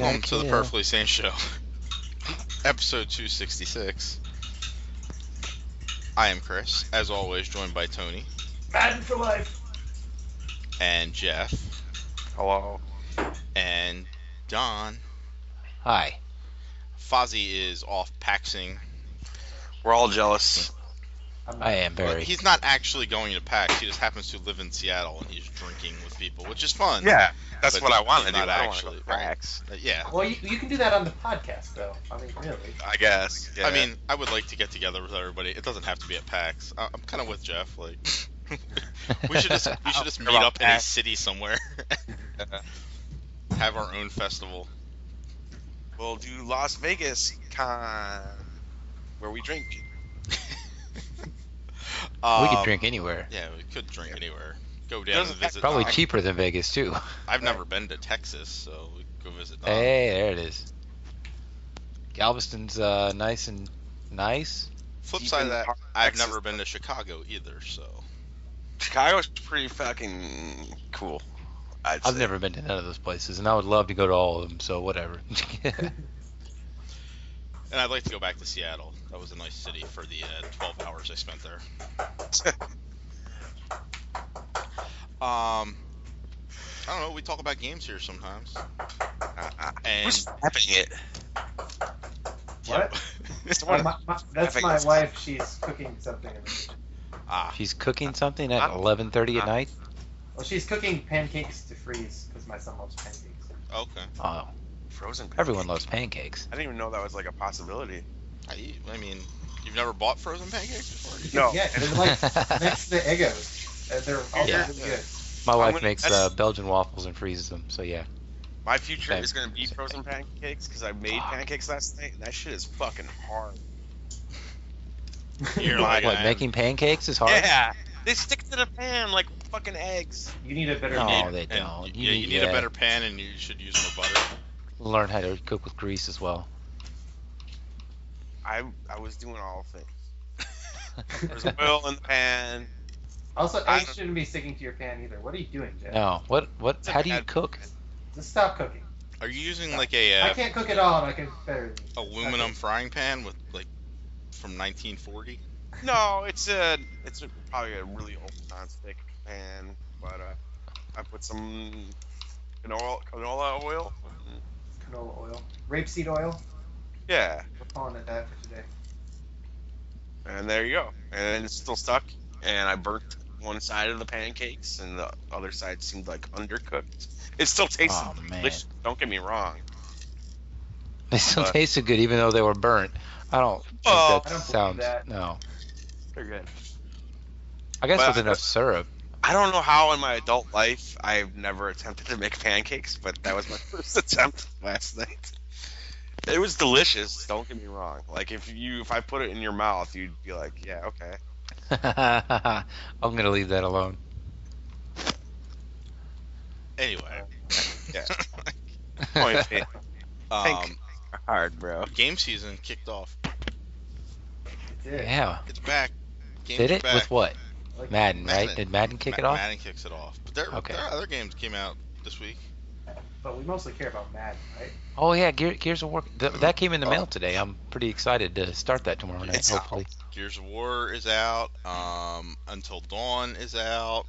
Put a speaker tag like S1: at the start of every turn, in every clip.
S1: Welcome to the Perfectly Sane Show, episode 266. I am Chris, as always, joined by Tony.
S2: Madden for life.
S1: And Jeff.
S3: Hello.
S1: And Don.
S4: Hi.
S1: Fozzie is off PAXing.
S3: We're all jealous.
S4: I am very.
S1: But he's not actually going to PAX. He just happens to live in Seattle, and he's drinking with people, which is fun.
S3: Yeah, that's
S1: But
S3: what I want to do.
S1: not
S3: I don't
S1: actually,
S3: want to go to PAX.
S1: Yeah.
S2: Well, you can do that on the podcast, though. I mean, really.
S3: I guess. Yeah.
S1: I mean, I would like to get together with everybody. It doesn't have to be at PAX. I'm kind of with Jeff. Like, we should just meet up in a city somewhere. Have our own festival.
S3: We'll do Las Vegas Con, where we drink.
S4: We could drink anywhere.
S1: Yeah, we could drink anywhere. Go down and visit.
S4: Probably
S1: Don.
S4: cheaper than Vegas too.
S1: I've never been to Texas, so we could go visit. Don.
S4: Hey, there it is. Galveston's nice and nice.
S1: Flip
S3: Deep
S1: side
S3: in
S1: of that,
S3: Texas.
S1: I've never been to Chicago either, so.
S3: Chicago's pretty fucking cool.
S4: I've
S3: say.
S4: never been to none of those places, and I would love to go to all of them. So whatever.
S1: And I'd like to go back to Seattle. That was a nice city for the 12 hours I spent there. I don't know. We talk about games here sometimes. And
S3: Who's tapping it?
S2: What?
S3: It's the one-
S2: That's my wife. She's cooking something in the kitchen.
S4: She's cooking something at 11:30 at night.
S2: Well, she's cooking pancakes to freeze because my son loves pancakes.
S1: Okay.
S4: Oh,
S3: Frozen pancakes.
S4: everyone loves pancakes.
S3: I didn't even know that was like a possibility.
S1: I mean, you've never bought frozen pancakes before?
S3: No.
S2: Yeah, they're like next to the Eggos. They're all
S4: Yeah.
S2: really good.
S4: My wife
S3: gonna-
S4: makes
S3: that's-
S4: Belgian waffles and freezes them. So yeah.
S3: My future
S4: Same.
S3: is going to be
S4: Same.
S3: frozen pancakes because I made
S4: Fuck.
S3: pancakes last night, and that shit is fucking hard.
S1: You're
S3: Like,
S4: What, making pancakes is hard?
S3: Yeah, they stick to the pan like fucking eggs.
S2: You need a better
S4: No,
S2: name.
S4: they
S1: And
S4: don't.
S1: you need a better pan, and you should use more butter.
S4: Learn how to cook with grease as well.
S3: I was doing all things. There's oil in the pan.
S2: Also,
S3: I-
S2: eggs shouldn't be sticking to your pan either. What are you doing, Jeff?
S4: No. What?
S3: It's a
S4: How do you
S3: bad-
S4: cook?
S2: Just stop cooking.
S1: Are you using like
S2: I
S1: a
S2: can't cook at all, and I can better than you.
S1: aluminum frying pan with like from 1940?
S3: No, it's probably a really old non-stick pan, but I put some canola oil.
S2: Canola oil. Rapeseed oil.
S3: Yeah,
S2: We're calling it that for today.
S3: and there you go. And it's still stuck. And I burnt one side of the pancakes, and the other side seemed like undercooked. It still tasted
S4: Oh, man.
S3: delicious. Don't get me wrong.
S4: They still
S3: But-
S4: tasted good even though they were burnt. I don't think
S3: Oh.
S4: that
S2: I don't believe
S4: sounds.
S2: that.
S4: No.
S3: They're good.
S4: I guess
S3: But-
S4: with enough syrup.
S3: I don't know how in my adult life I've never attempted to make pancakes, but that was my first attempt last night. It was delicious. Don't get me wrong. Like if I put it in your mouth, you'd be like, yeah, okay.
S4: I'm gonna leave that alone.
S1: Anyway.
S3: Yeah. Point taken.
S1: um,
S3: Hard, bro.
S1: game season kicked off.
S2: It did.
S4: Yeah.
S1: It's back. Games
S4: Did
S1: are
S4: it?
S1: back.
S4: With what?
S2: Like,
S4: Madden, right?
S1: Madden.
S4: Did Madden kick it off?
S1: Madden kicks it off. But
S4: Okay.
S1: there are other games came out this week.
S2: But we mostly care about Madden, right?
S4: Oh yeah, Gears of War. That came in the mail today. I'm pretty excited to start that tomorrow night.
S3: It's
S4: Hopefully.
S1: Gears of War is out. Until Dawn is out.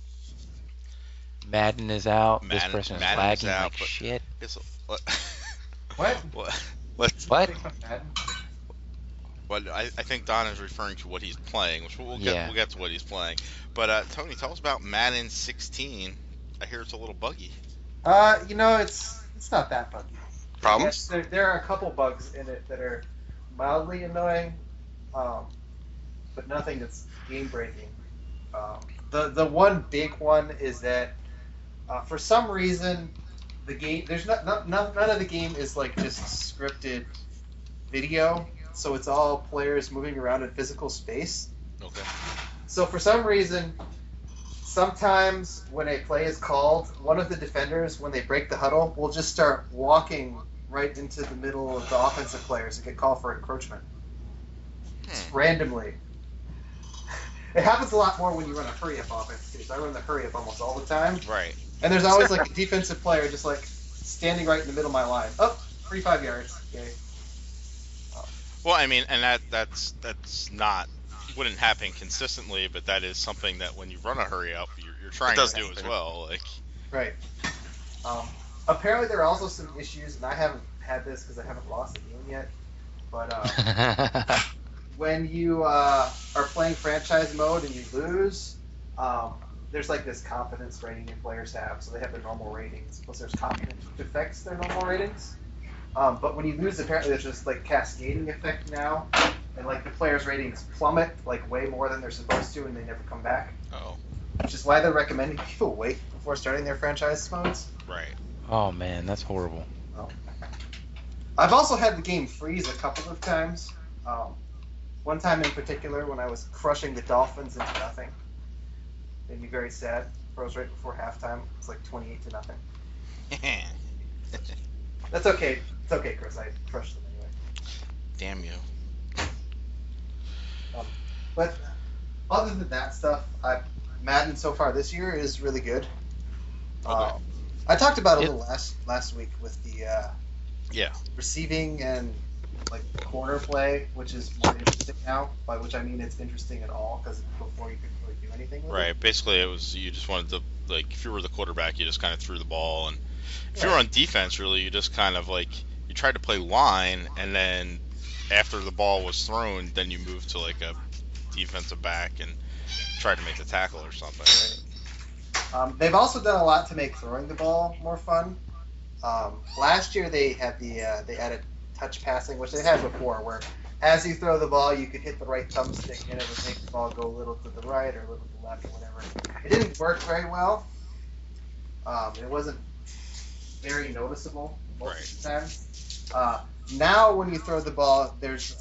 S4: Madden is out. This
S1: Madden-
S4: person is
S1: Madden is
S4: lagging
S1: out,
S4: like
S1: but-
S4: shit.
S1: It's what?
S2: What?
S1: What?
S4: What?
S2: Think about Madden?
S1: Well, I think Don is referring to what he's playing, which we'll
S4: Yeah.
S1: get to what he's playing. But Tony, tell us about Madden 16. I hear it's a little buggy.
S2: It's not that buggy.
S3: Problems?
S2: Yes, there are a couple bugs in it that are mildly annoying, but nothing that's game breaking. The one big one is that for some reason the game none of the game is like just scripted video, so it's all players moving around in physical space.
S1: Okay.
S2: So for some reason, sometimes when a play is called, one of the defenders, when they break the huddle, will just start walking right into the middle of the offensive players and get called for encroachment. Randomly. It happens a lot more when you run a hurry-up offense, too. So I run the hurry-up almost all the time.
S1: Right.
S2: And there's always like a defensive player just like standing right in the middle of my line. Oh, 35 yards. Okay.
S1: Well, I mean, and that's not wouldn't happen consistently, but that is something that when you run a hurry up, you're trying to do as well. Like,
S2: right. Apparently, there are also some issues, and I haven't had this because I haven't lost a game yet. But when you are playing franchise mode and you lose, there's like this confidence rating your players have, so they have their normal ratings. Plus, there's confidence which affects their normal ratings. But when you lose, apparently there's just like cascading effect now, and like the players' ratings plummet like way more than they're supposed to, and they never come back.
S1: oh,
S2: Which is why they're recommending people wait before starting their franchise modes.
S1: right.
S4: Oh man, that's horrible.
S2: I've also had the game freeze a couple of times. One time in particular, when I was crushing the Dolphins into nothing, made me very sad. Froze right before halftime. It's like 28-0. That's okay. It's okay, Chris. I crushed them anyway.
S1: Damn you.
S2: But other than that stuff, Madden so far this year is really good.
S1: Okay.
S2: I talked about it a little last week with the
S1: Yeah.
S2: receiving and like corner play, which is more interesting now. By which I mean it's interesting at all, because before you couldn't really do anything with it.
S1: Right. Basically, it was you just wanted to, like, if you were the quarterback, you just kind of threw the ball, and if you were on defense, really, you just kind of like you tried to play line, and then after the ball was thrown, then you moved to like a defensive back and tried to make the tackle or something.
S2: Right. They've also done a lot to make throwing the ball more fun. Last year they had they added touch passing, which they had before, where as you throw the ball, you could hit the right thumbstick and it would make the ball go a little to the right or a little to the left or whatever. It didn't work very well. It wasn't very noticeable most of the time. Now when you throw the ball, there's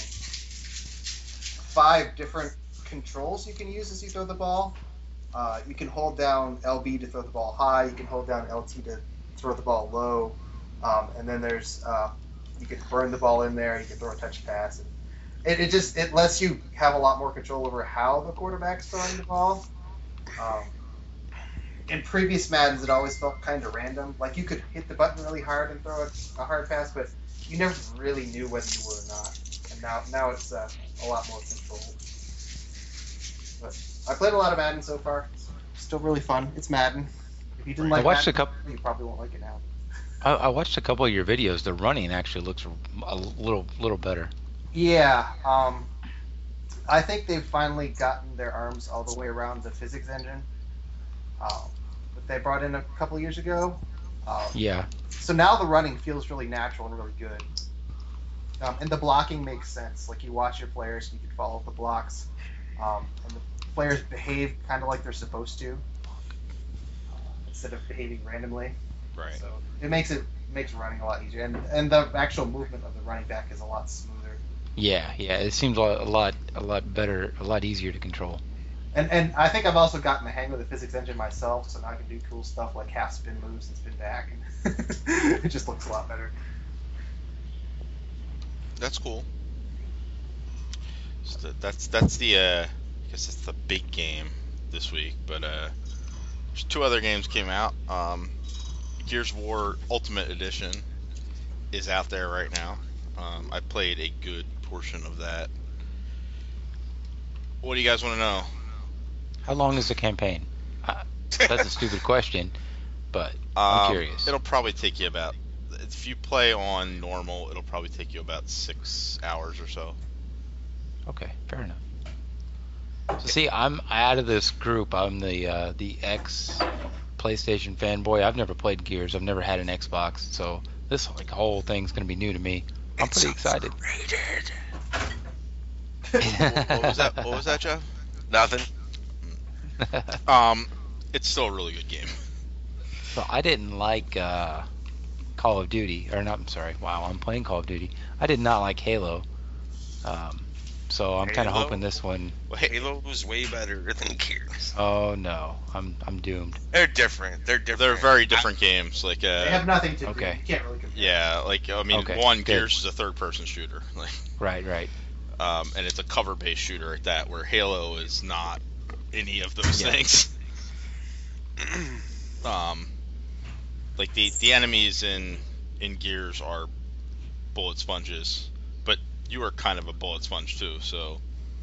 S2: 5 different controls you can use as you throw the ball. You can hold down LB to throw the ball high. You can hold down LT to throw the ball low. And then there's you can burn the ball in there. You can throw a touch pass. And it lets you have a lot more control over how the quarterback's throwing the ball. In previous Maddens, it always felt kind of random. Like you could hit the button really hard and throw a hard pass, but you never really knew whether you were or not. And now it's a lot more controlled. But I played a lot of Madden so far. It's still really fun. It's Madden. If you didn't like Madden, you probably won't like it now.
S4: I watched a couple of your videos. The running actually looks a little better.
S2: Yeah. I think they've finally gotten their arms all the way around the physics engine that they brought in a couple of years ago.
S4: Yeah.
S2: So now the running feels really natural and really good. And the blocking makes sense. Like you watch your players, you can follow the blocks. And the players behave kind of like they're supposed to, instead of behaving randomly.
S1: Right.
S2: So it makes running a lot easier, and the actual movement of the running back is a lot smoother.
S4: Yeah. It seems a lot better, a lot easier to control.
S2: And I think I've also gotten the hang of the physics engine myself, so now I can do cool stuff like half spin moves and spin back, and it just looks a lot better.
S1: That's cool. So that's the I guess that's the big game this week. But there's 2 other games came out. Gears of War Ultimate Edition is out there right now. I played a good portion of that. What do you guys want to know?
S4: How long is the campaign? That's a stupid question, but I'm curious.
S1: It'll probably take you about, if you play on normal, it'll probably take you about 6 hours or so.
S4: Okay, fair enough. So see, I'm out of this group. I'm the ex PlayStation fanboy. I've never played Gears. I've never had an Xbox, so this whole thing's gonna be new to me. I'm pretty excited.
S1: What was that, Jeff?
S3: Nothing.
S1: It's still a really good game.
S4: So I didn't like Call of Duty, or not. I'm sorry. Wow, I'm playing Call of Duty. I did not like Halo. So I'm kind of hoping this one.
S3: Well, Halo was way better than Gears.
S4: Oh no, I'm doomed.
S3: They're different. They're
S1: very different games. Like
S2: they have nothing to do.
S4: Okay.
S2: You can't really compare.
S1: Yeah, like I mean,
S4: Okay,
S1: one
S4: good.
S1: Gears is a third-person shooter, like,
S4: Right.
S1: and it's a cover-based shooter at that, where Halo is not any of those
S4: Yeah.
S1: things. like the enemies in Gears are bullet sponges, but you are kind of a bullet sponge too. So,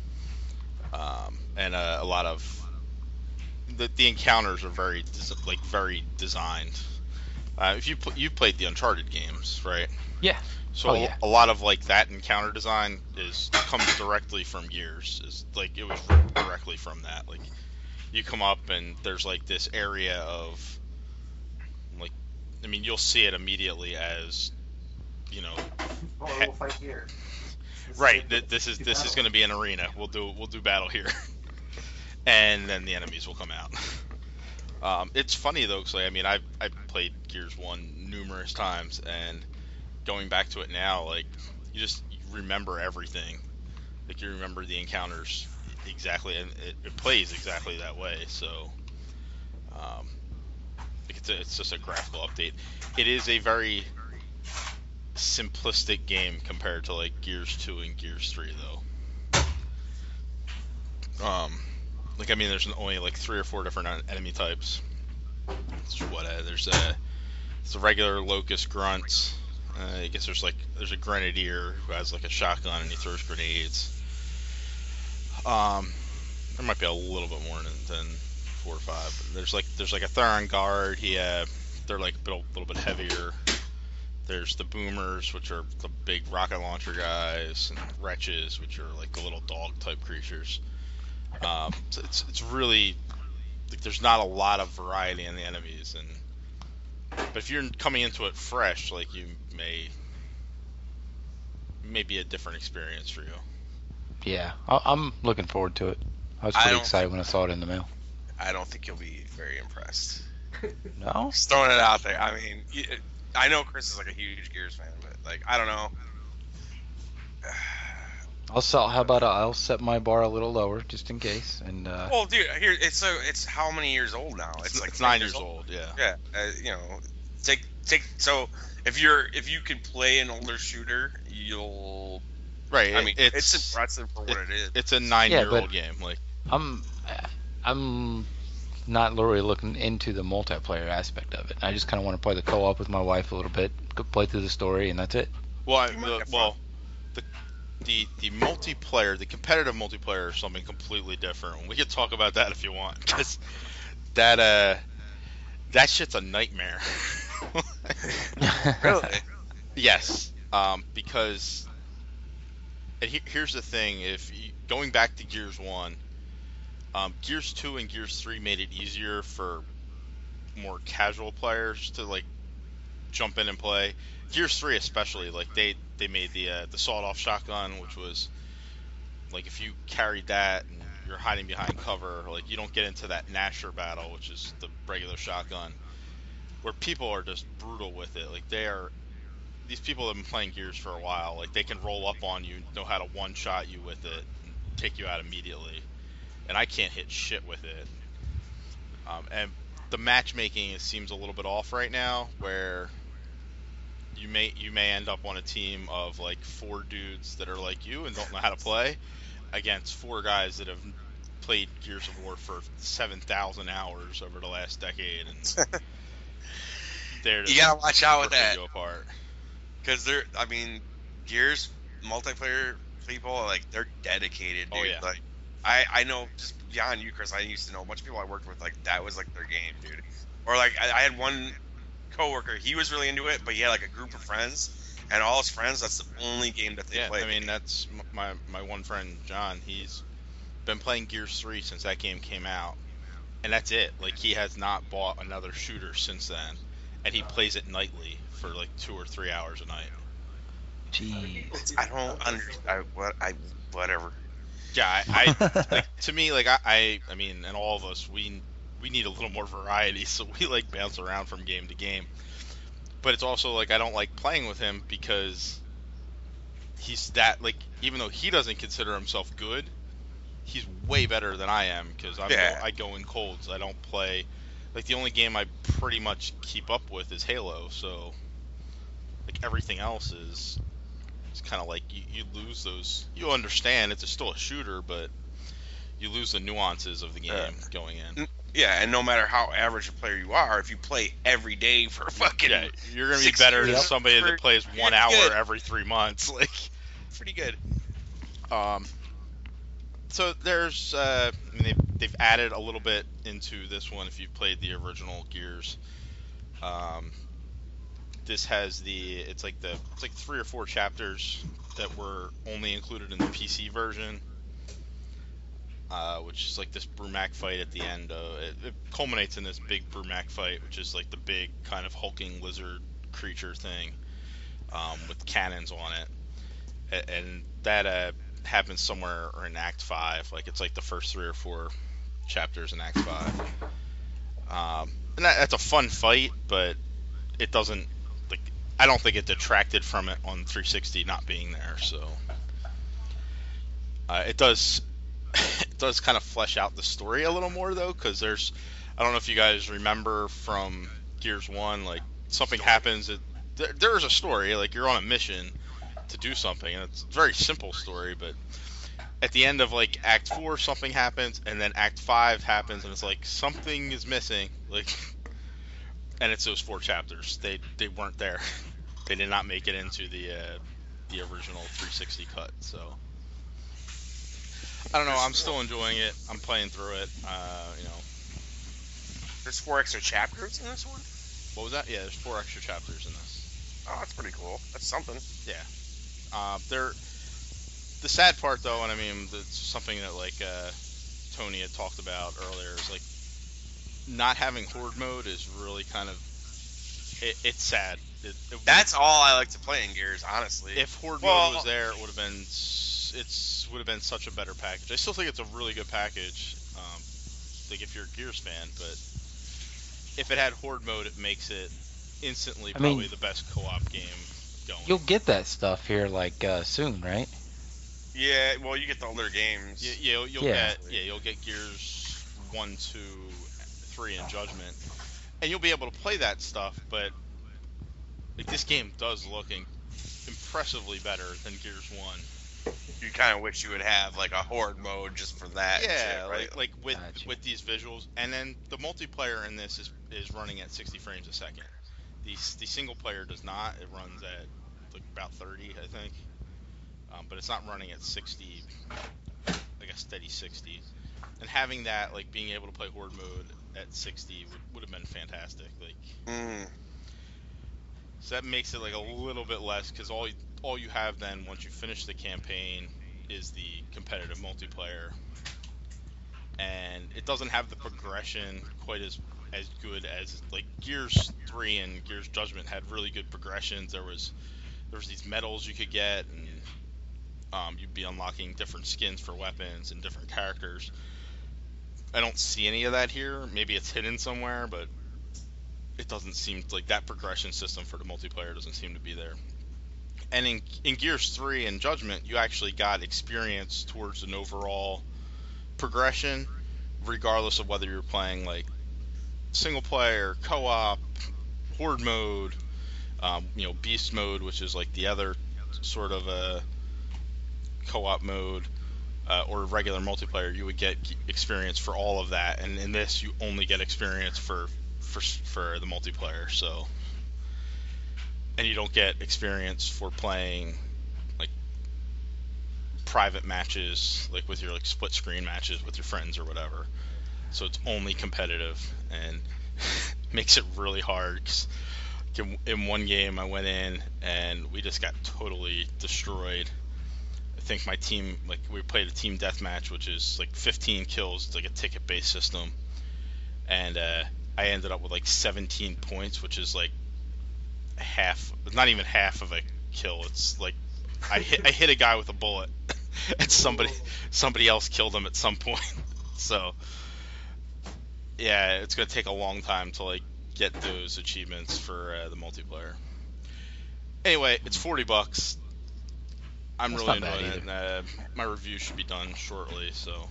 S1: and a lot of the encounters are very very designed. If you've played the Uncharted games, right?
S4: Yeah.
S1: So
S4: Oh, yeah.
S1: a lot of like that encounter design comes directly from Gears. Is like it was ripped directly from that. Like you come up and there's like this area of like, I mean, you'll see it immediately as, you know,
S2: Oh, we'll fight here.
S1: right. This is going to be an arena. We'll do battle here, and then the enemies will come out. It's funny though, because I mean, I've played Gears 1 numerous times, and going back to it now, like you remember everything. Like you remember the encounters exactly, and it plays exactly that way. So, like it's just a graphical update. It is a very simplistic game compared to like Gears 2 and Gears 3 though. Like I mean, there's only like 3 or 4 different enemy types. There's the regular locust grunts. I guess there's a grenadier who has like a shotgun and he throws grenades. There might be a little bit more than 4 or 5. But there's like a Theron guard. They're like a little bit heavier. There's the boomers, which are the big rocket launcher guys, and wretches, which are like the little dog type creatures. So it's really like there's not a lot of variety in the enemies, but if you're coming into it fresh, like you may be a different experience for you.
S4: Yeah, I'm looking forward to it. I was pretty excited when I saw it in the mail.
S3: I don't think you'll be very impressed.
S4: No?
S3: Just throwing it out there. I mean, I know Chris is like a huge Gears fan, but like I don't know.
S4: How about I'll set my bar a little lower just in case. And
S3: well, dude, here it's how many years old now?
S1: It's 9 years old. Yeah.
S3: Yeah. You know, take. So if you can play an older shooter, you'll.
S1: Right.
S3: I mean, it's impressive for what it is.
S1: It's a 9-year-old game. Like
S4: I'm not really looking into the multiplayer aspect of it. I just kind of want to play the co-op with my wife a little bit, play through the story, and that's it.
S1: Well, the multiplayer, the competitive multiplayer is something completely different. We could talk about that if you want, because that shit's a nightmare.
S3: Really?
S1: Yes. Because and here's the thing: going back to Gears 1, Gears 2 and Gears 3 made it easier for more casual players to like jump in and play. Gears 3 especially, like they made the sawed-off shotgun, which was like if you carried that and you're hiding behind cover, like you don't get into that Gnasher battle, which is the regular shotgun, where people are just brutal with it. Like these people have been playing Gears for a while. Like they can roll up on you, know how to one-shot you with it, and take you out immediately. And I can't hit shit with it. And the matchmaking seems a little bit off right now, where you may end up on a team of like 4 dudes that are like you and don't know how to play against 4 guys that have played Gears of War for 7,000 hours over the last decade, and they're just
S3: you gotta watch out with that.
S1: You apart.
S3: Because Gears multiplayer people, like, they're dedicated, dude.
S1: Oh, yeah.
S3: Like, I know, just beyond you, Chris, I used to know a bunch of people I worked with, like, that was, like, their game, dude. Or, like, I had one coworker, he was really into it, but he had, like, a group of friends, and all his friends, that's the only game that they play.
S1: Yeah, I mean, that's my one friend, John. He's been playing Gears 3 since that game came out, and that's it. Like, he has not bought another shooter since then, and he plays it nightly for like 2 or 3 hours a night.
S4: Jeez.
S3: I don't understand. Whatever.
S1: Yeah, I like, to me, like I mean, and all of us, we need a little more variety, so we like bounce around from game to game. But it's also like I don't like playing with him because he's that, like, even though he doesn't consider himself good, he's way better than I am, because I go in colds. I don't play. Like, the only game I pretty much keep up with is Halo, so like everything else is kind of like you lose those. You understand it's still a shooter, but you lose the nuances of the game going in.
S3: Yeah, and no matter how average a player you are, if you play every day for fucking
S1: You're gonna be
S3: 6
S1: better than
S3: years,
S1: somebody that plays 1
S3: you're
S1: hour
S3: good.
S1: every 3 months. Like,
S3: Pretty good.
S1: So there's, they've added a little bit into this one if you've played the original Gears. This has it's like 3 or 4 chapters that were only included in the PC version. Which is like this Brumac fight at the end. It culminates in this big Brumac fight, which is like the big kind of hulking lizard creature thing with cannons on it, and that happens somewhere in Act 5. Like, it's like the first 3 or 4 chapters in Act 5. And that's a fun fight, but it doesn't, like, I don't think it detracted from it on 360 not being there. So it does kind of flesh out the story a little more, though, because I don't know if you guys remember from Gears 1, like, something happens, there is a story, like, you're on a mission to do something, and it's a very simple story, but at the end of, like, Act 4, something happens, and then Act 5 happens, and it's like, something is missing, like, and it's those 4 chapters. They weren't there. They did not make it into the original 360 cut, so I don't know. I'm still enjoying it. I'm playing through it.
S3: There's 4 extra chapters in this one?
S1: What was that? Yeah, there's 4 extra chapters in this.
S3: Oh, that's pretty cool. That's something.
S1: Yeah. The sad part, though, and I mean, it's something that, like, Tony had talked about earlier, is, like, not having Horde mode is really kind of, it's sad.
S3: That's all I like to play in Gears, honestly.
S1: If Horde mode was there, it would have been such a better package. I still think it's a really good package, like, if you're a Gears fan, but if it had Horde mode, it makes it instantly probably the best co-op game going.
S4: You'll get that stuff here, like, soon, right?
S3: Yeah, well, you get the older games.
S1: You'll get Gears 1, 2, 3, and Judgment, and you'll be able to play that stuff. But, like, this game does look impressively better than Gears 1.
S3: You kind of wish you would have, like, a Horde mode just for that.
S1: Yeah,
S3: shit, right?
S1: like with these visuals, and then the multiplayer in this is running at 60 frames a second. The single player does not. It runs at, like, about 30, I think. But it's not running at 60, like a steady 60. And having that, like, being able to play Horde mode at 60 would have been fantastic. Like, so that makes it, like, a little bit less, because all you have then, once you finish the campaign, is the competitive multiplayer. And it doesn't have the progression quite as good as, like, Gears 3 and Gears Judgment had really good progressions. There was these medals you could get, and you'd be unlocking different skins for weapons and different characters. I don't see any of that here. Maybe it's hidden somewhere, but it doesn't seem like that progression system for the multiplayer doesn't seem to be there. And in Gears 3 and Judgment, you actually got experience towards an overall progression, regardless of whether you're playing, like, single player, co-op, Horde mode, Beast mode, which is, like, the other sort of a co-op mode, or regular multiplayer. You would get experience for all of that, and in this you only get experience for the multiplayer. So, and you don't get experience for playing, like, private matches, like with your, like, split screen matches with your friends or whatever. So it's only competitive, and makes it really hard, 'cause in one game I went in and we just got totally destroyed. I think my team, like, we played a team deathmatch, which is like 15 kills. It's like a ticket-based system, and I ended up with, like, 17 points, which is like not even half of a kill. It's like I hit a guy with a bullet, and somebody else killed him at some point. So yeah, it's gonna take a long time to, like, get those achievements for the multiplayer. Anyway, it's $40. I'm
S4: That's
S1: really
S4: not bad
S1: enjoying it. My review should be done shortly, so.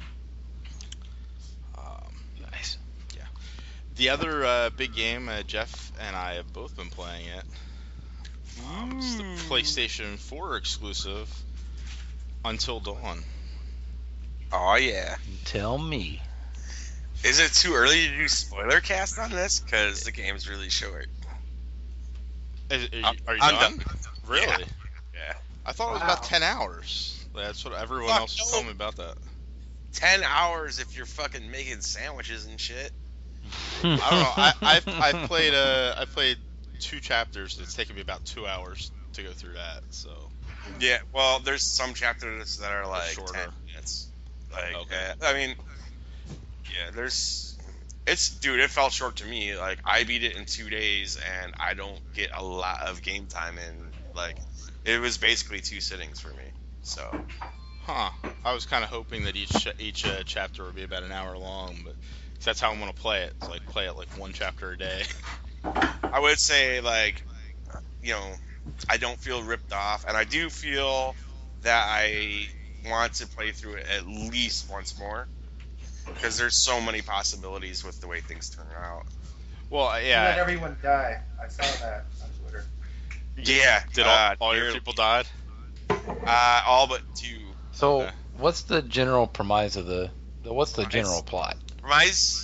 S4: Nice.
S1: Yeah. The other big game, Jeff and I have both been playing it. It's the PlayStation 4 exclusive, Until Dawn.
S3: Oh yeah.
S4: Tell me.
S3: Is it too early to do spoiler cast on this? Because the game's really short.
S1: Are you
S3: I'm
S1: done?
S3: done.
S1: Really?
S3: Yeah.
S1: I thought it was
S2: Wow.
S1: about 10 hours. That's what everyone
S3: Fuck
S1: else
S3: no.
S1: told me about that.
S3: 10 hours if you're fucking making sandwiches and shit.
S1: I don't know. I've played 2 chapters. It's taken me about 2 hours to go through that. So
S3: Yeah, well, there's some chapters that are like
S1: shorter.
S3: 10 minutes. Like,
S1: Okay.
S3: I mean, yeah, dude, it felt short to me. Like, I beat it in 2 days, and I don't get a lot of game time in. Like, it was basically 2 sittings for me. So,
S1: Huh. I was kind of hoping that each chapter would be about an hour long, but 'cause that's how I'm gonna play it. It's like play it like 1 chapter a day.
S3: I would say, like, you know, I don't feel ripped off, and I do feel that I want to play through it at least once more. Because there's so many possibilities with the way things turn out.
S1: Well,
S2: You let
S1: yeah.
S2: everyone die. I saw that on Twitter.
S3: Yeah.
S1: Did all your people died?
S3: All but 2.
S4: So,
S1: Okay.
S4: what's the general premise of what's the general plot?
S3: Mice.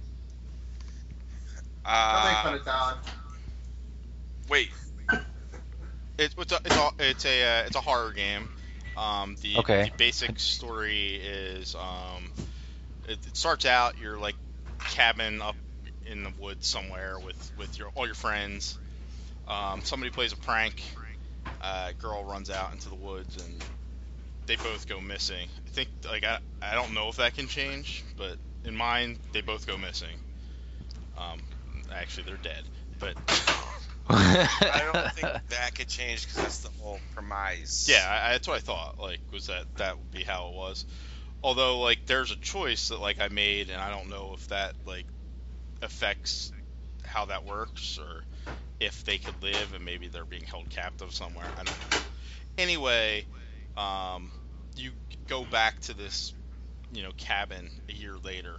S2: Don't make fun of Don.
S3: Wait.
S1: It's a horror game.
S4: Okay.
S1: The basic story is it starts out you're like cabin up in the woods somewhere with all your friends. Somebody plays a prank. A girl runs out into the woods and they both go missing. I think like I don't know if that can change, but in mine they both go missing. Actually they're dead, but.
S3: I don't think that could change because that's the whole premise.
S1: Yeah, that's what I thought. Like, was that would be how it was. Although, like, there's a choice that like I made, and I don't know if that like affects how that works, or if they could live and maybe they're being held captive somewhere. I don't know. Anyway, you go back to this, cabin a year later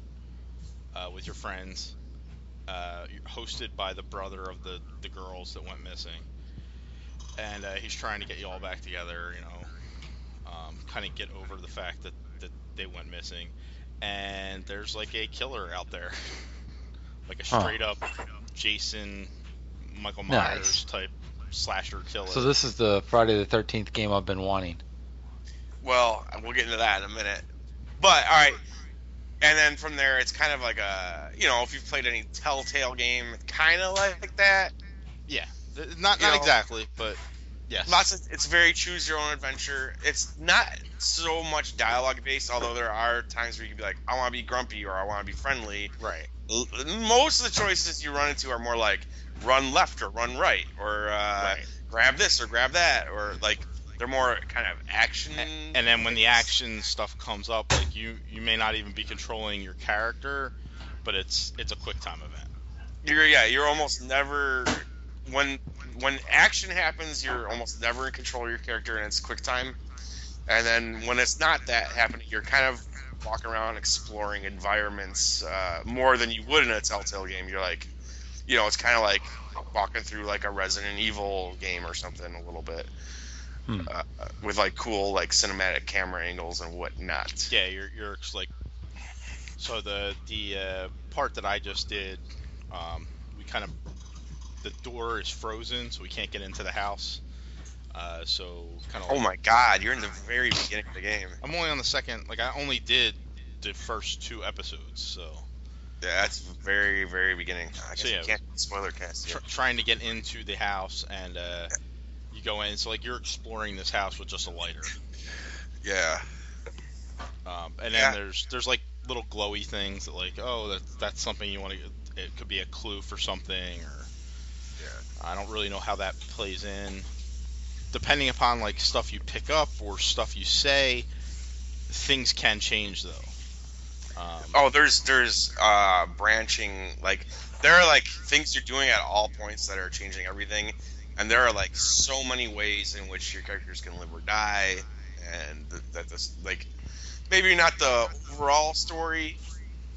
S1: with your friends. Hosted by the brother of the girls that went missing, and he's trying to get you all back together, kind of get over the fact that they went missing, and there's like a killer out there, like a straight up Jason, Michael Myers type slasher killer.
S4: So this is the Friday the 13th game I've been wanting.
S3: Well, we'll get into that in a minute. But, alright. And then from there, it's kind of like if you've played any Telltale game, kind of like that.
S1: Yeah, not exactly, but yes.
S3: It's very choose your own adventure. It's not so much dialogue based, although there are times where you can be like, I want to be grumpy or I want to be friendly.
S1: Right.
S3: Most of the choices you run into are more like run left or run right or grab this or grab that, or like they're more kind of action.
S1: And then when the action stuff comes up, like you may not even be controlling your character, but it's a quick time event.
S3: You're almost never when action happens, you're almost never in control of your character, and it's quick time. And then when it's not that happening, you're kind of walking around exploring environments more than you would in a Telltale game. You're like, it's kind of like walking through like a Resident Evil game or something a little bit. With like cool like cinematic camera angles and whatnot.
S1: Yeah, you're like, so the part that I just did, we kind of, the door is frozen, so we can't get into the house. So kind of.
S3: Oh my God, you're in the very beginning of the game.
S1: I'm only on the second. Like I only did the first 2 episodes, so.
S3: Yeah, that's very very beginning. I guess
S1: you
S3: can't spoiler cast.
S1: Trying to get into the house and. You go in, so like you're exploring this house with just a lighter.
S3: Yeah.
S1: And then there's like little glowy things that like, that's something you want to. It could be a clue for something, or I don't really know how that plays in. Depending upon like stuff you pick up or stuff you say, things can change though.
S3: There's branching, like there are like things you're doing at all points that are changing everything. And there are like so many ways in which your characters can live or die, and that this like maybe not the overall story,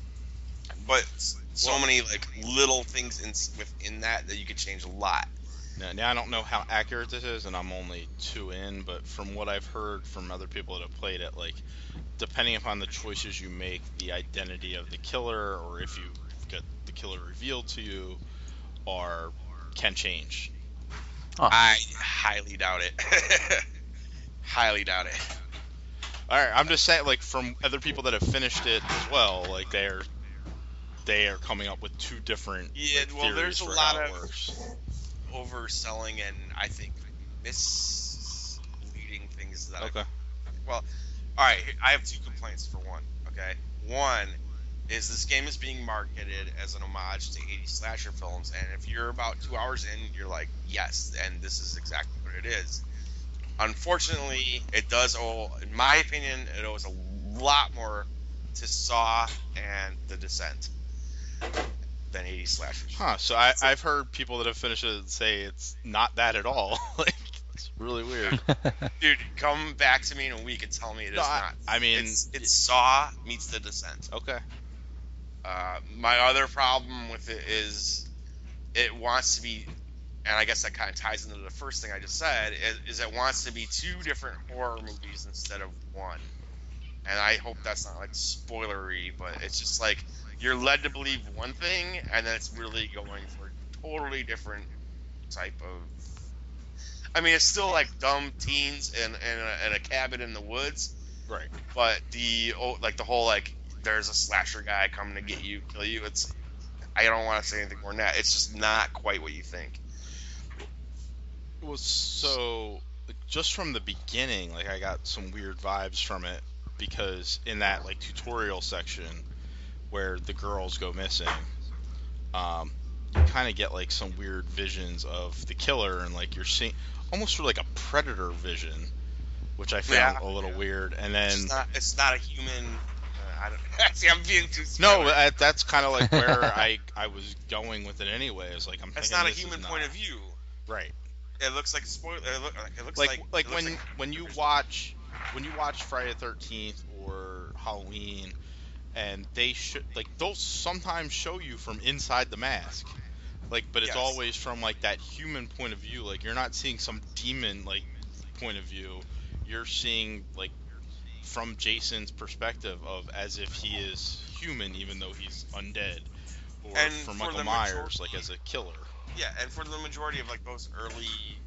S3: but so many like little things within that you could change a lot.
S1: Now I don't know how accurate this is, and I'm only 2 in, but from what I've heard from other people that have played it, like depending upon the choices you make, the identity of the killer, or if you get the killer revealed to you, or can change.
S4: Huh.
S3: I highly doubt it. Highly doubt it.
S1: All right, I'm just saying, like from other people that have finished it as well, like they are coming up with 2 different
S3: Yeah,
S1: like,
S3: well,
S1: theories
S3: there's a
S1: for
S3: lot
S1: how it
S3: of
S1: works.
S3: overselling and I think misleading things that
S1: Okay.
S3: Well, all right, I have 2 complaints for one, okay? One is this game is being marketed as an homage to 80s slasher films, and if you're about 2 hours in, you're like, yes, and this is exactly what it is. Unfortunately, it does owe, in my opinion, it owes a lot more to Saw and The Descent than 80s slashers.
S1: Huh? So I've heard people that have finished it say it's not that at all. Like it's really weird.
S3: Dude, come back to me in a week and tell me it is not.
S1: I mean,
S3: it's Saw meets The Descent.
S1: Okay.
S3: My other problem with it is it wants to be, and I guess that kind of ties into the first thing I just said, is it wants to be 2 different horror movies instead of one. And I hope that's not like spoilery, but it's just like you're led to believe one thing, and then it's really going for a totally different type of. I mean, it's still like dumb teens in a cabin in the woods,
S1: Right.
S3: but the whole like there's a slasher guy coming to get you, kill you. It's I don't want to say anything more than that. It's just not quite what you think.
S1: Well, so like, just from the beginning, like I got some weird vibes from it because in that like tutorial section where the girls go missing, you kind of get like some weird visions of the killer, and like you're seeing almost sort of like a predator vision, which I found a little weird. And then
S3: It's not a human. I don't. See, I'm being too.
S1: no, that's kind of like where I was going with it anyway. It's like
S3: It's not a human point of view.
S1: Right.
S3: It looks like a spoiler. It looks
S1: like when you watch Friday the 13th or Halloween, and they should like they'll sometimes show you from inside the mask, like, but it's
S3: Yes.
S1: always from like that human point of view. Like you're not seeing some demon like point of view. You're seeing like from Jason's perspective of as if he is human, even though he's undead, or
S3: And
S1: from
S3: for
S1: Michael
S3: the
S1: Myers, like as a killer.
S3: Yeah, and for the majority of like those early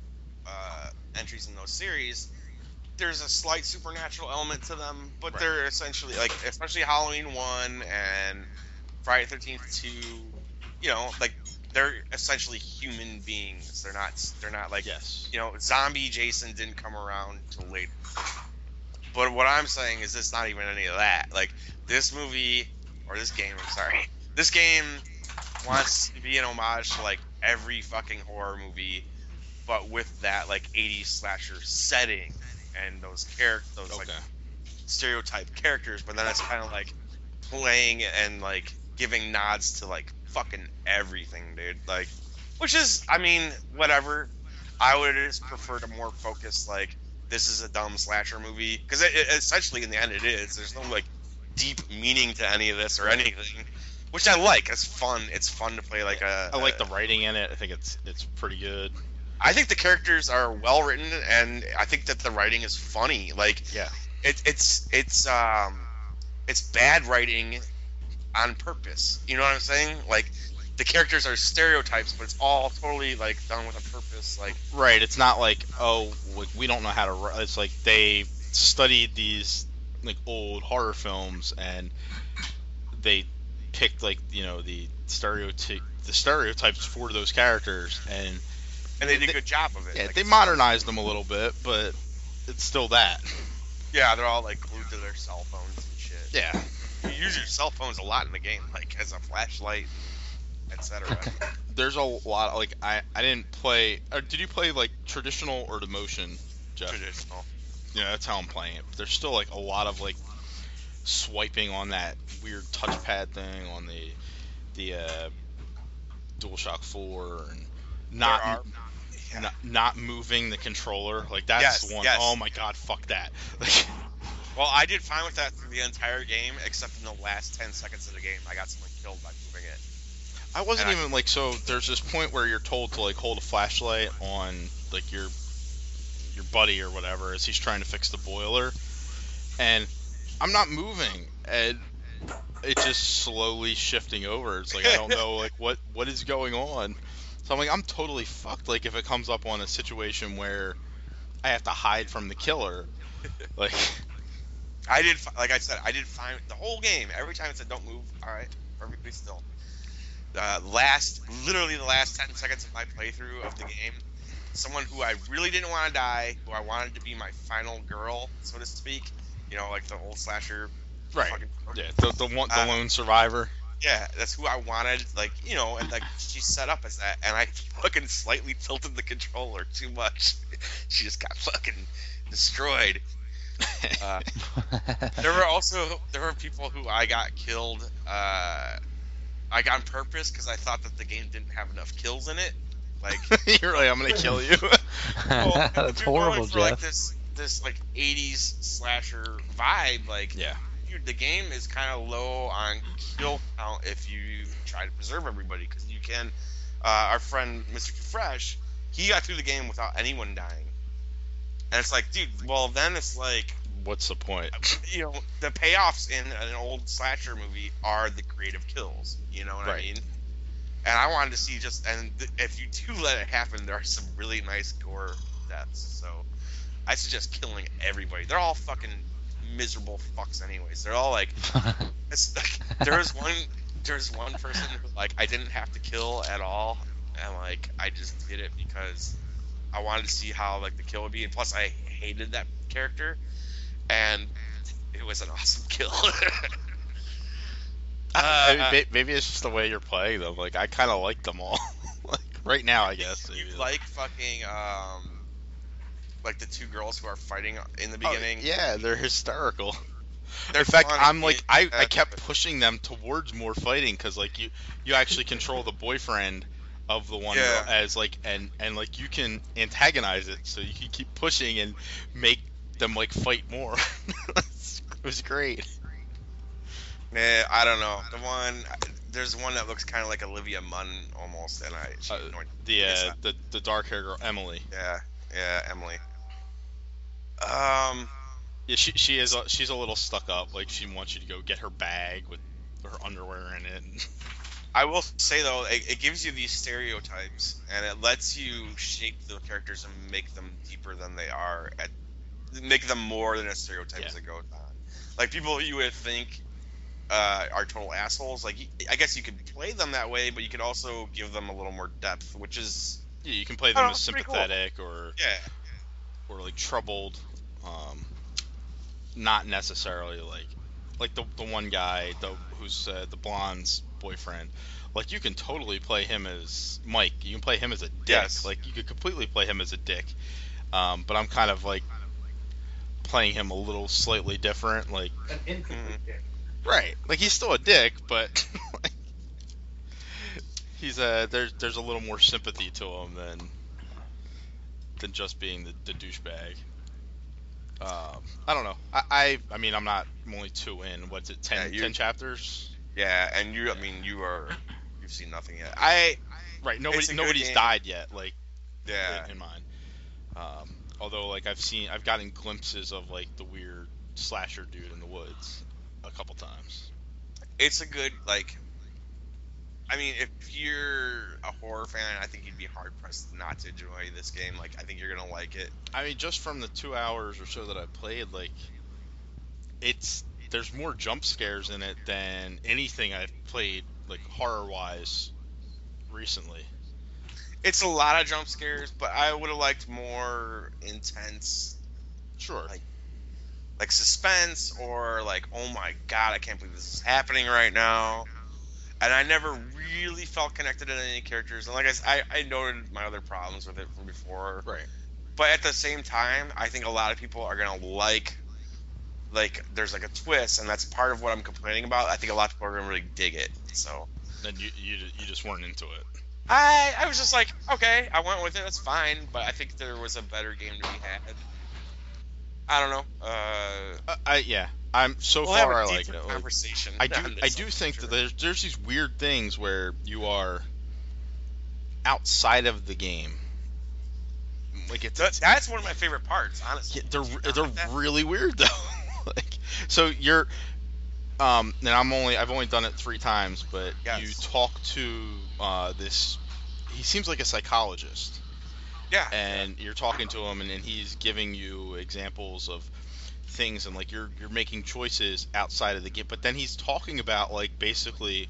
S3: entries in those series, there's a slight supernatural element to them, but
S1: Right.
S3: they're essentially like, especially Halloween 1 and Friday the 13th 2, you know, like they're essentially human beings. They're not like,
S1: Yes.
S3: you know, zombie Jason didn't come around till later. But what I'm saying is it's not even any of that. Like this movie or this game, this game wants to be an homage to like every fucking horror movie, but with that like 80s slasher setting and those like stereotype characters. But then it's kind of like playing and like giving nods to like fucking everything, dude. Like, which is, I mean, whatever. I would just prefer to more focus like this is a dumb slasher movie, because it essentially in the end it is. There's no like deep meaning to any of this or anything. Which I like. It's fun. It's fun to play like
S1: I like the writing in it. I think it's pretty good.
S3: I think the characters are well written, and I think that the writing is funny. Like,
S1: Yeah.
S3: it's bad writing on purpose. You know what I'm saying? Like, the characters are stereotypes, but it's all totally like done with a purpose. Like,
S1: Right. It's not like, oh, like, we don't know how to write. It's like they studied these like old horror films and they picked like, you know, the stereotypes for those characters, and
S3: they did a good job of it.
S1: yeah,
S3: Like,
S1: they
S3: it's
S1: modernized them a little bit, but it's still that.
S3: Yeah, they're all like glued to their cell phones and shit.
S1: Yeah.
S3: You use your cell phones a lot in the game, like as a flashlight, etc.
S1: There's a lot like I didn't play. Did you play like traditional or the motion, Jeff?
S3: Traditional.
S1: Yeah, that's how I'm playing it. But there's still like a lot of like swiping on that weird touchpad thing on the DualShock 4 and not moving the controller. Like that's
S3: Yes,
S1: the one.
S3: yes.
S1: Oh my god, fuck that.
S3: Well, I did fine with that through the entire game, except in the last 10 seconds of the game, I got someone killed by moving it.
S1: I wasn't
S3: And
S1: even like, so there's this point where you're told to like hold a flashlight on like your buddy or whatever as he's trying to fix the boiler, and I'm not moving, and it's just slowly shifting over. It's like I don't know like what is going on. So I'm like, I'm totally fucked. Like if it comes up on a situation where I have to hide from the killer, like
S3: like I said, I did fine the whole game. Every time it said don't move, all right, perfectly still. Literally the last 10 seconds of my playthrough of the game, someone who I really didn't want to die, who I wanted to be my final girl, so to speak, like the old slasher.
S1: right,
S3: Fucking,
S1: yeah, the lone survivor.
S3: yeah, that's who I wanted, and like she's set up as that, and I fucking slightly tilted the controller too much. She just got fucking destroyed. There were people who I got killed, like on purpose because I thought that the game didn't have enough kills in it. Like
S1: You're like, I'm gonna kill you.
S3: well,
S4: That's
S3: if you're
S4: horrible,
S3: going for, like,
S4: Jeff.
S3: this like 80s slasher vibe, like
S1: Yeah.
S3: dude, the game is kind of low on kill count if you try to preserve everybody because you can. Our friend Mr. Too Fresh, he got through the game without anyone dying, and it's like, dude, well then it's like,
S1: What's the point?
S3: the payoffs in an old slasher movie are the creative kills. You know what I
S1: Right.
S3: mean? And I wanted to see if you do let it happen, there are some really nice gore deaths. So I suggest killing everybody. They're all fucking miserable fucks anyways. They're all like, it's like there's one person who like I didn't have to kill at all, and like I just did it because I wanted to see how like the kill would be, and plus I hated that character, and it was an awesome kill.
S1: Maybe it's just the way you're playing them. Like I kind of like them all. Like right now, I guess.
S3: You
S1: maybe.
S3: like fucking like the two girls who are fighting in the beginning.
S1: Yeah, they're hysterical.
S3: They're
S1: In fact,
S3: fun.
S1: I'm like I
S3: Yeah.
S1: kept pushing them towards more fighting because like you actually control the boyfriend of the one
S3: Yeah.
S1: girl as like and like you can antagonize it, so you can keep pushing and make them like fight more. It was great.
S3: I don't know. There's one that looks kind of like Olivia Munn almost, and she annoyed me. It's not-
S1: The dark hair girl Emily.
S3: yeah, Emily.
S1: Yeah, she's a little stuck up. Like she wants you to go get her bag with her underwear in it.
S3: I will say though, it gives you these stereotypes, and it lets you shape the characters and make them deeper than they are, make them more than a stereotype as it goes on. Like people you would think are total assholes. Like I guess you could play them that way, but you could also give them a little more depth, which is
S1: Yeah, you can play them as
S3: it's pretty cool.
S1: sympathetic or like troubled, not necessarily like the one guy who's the blonde's boyfriend. Like you can totally play him as Mike. You can play him as a dick.
S3: Yes.
S1: Like you could completely play him as a dick. But I'm kind of like playing him a little slightly different. Like
S2: An incomplete dick.
S1: right, like he's still a dick, but like, he's there's a little more sympathy to him than just being the douchebag. I don't know. I mean I'm only 2 in. What's it? 10 chapters?
S3: Yeah, and you've seen nothing yet.
S1: Right.
S3: It's a good
S1: Nobody's
S3: game.
S1: died yet. Like
S3: Yeah.
S1: in mine. Although like I've gotten glimpses of like the weird slasher dude in the woods a couple times.
S3: It's a good, like, I mean, if you're a horror fan, I think you'd be hard pressed not to enjoy this game. Like, I think you're gonna like it.
S1: I mean, just from the 2 hours or so that I played, like there's more jump scares in it than anything I've played like horror wise recently.
S3: It's a lot of jump scares, but I would have liked more intense,
S1: Sure.
S3: like suspense, or like, oh my god, I can't believe this is happening right now. And I never really felt connected to any characters. And like I noted my other problems with it from before.
S1: Right.
S3: But at the same time, I think a lot of people are gonna like there's like a twist, and that's part of what I'm complaining about. I think a lot of people are gonna really dig it. So
S1: Then you just weren't into it.
S3: I was just like, okay, I went with it. That's fine. But I think there was a better game to be had. I don't know.
S1: Yeah. So
S3: We'll
S1: far
S3: have
S1: I
S3: a
S1: like
S3: deeper
S1: it.
S3: conversation.
S1: I
S3: on this,
S1: do
S3: I'm
S1: think
S3: sure.
S1: that there's these weird things where you are outside of the game. Like
S3: That's one of my favorite parts, honestly.
S1: they're
S3: Do you not
S1: they're
S3: like that?
S1: really weird though. Like, so you're and I've only done it 3 times, but
S3: Yes.
S1: you talk to this. He seems like a psychologist,
S3: Yeah.
S1: and you're talking to him, and he's giving you examples of things, and like you're making choices outside of the game. But then he's talking about like basically,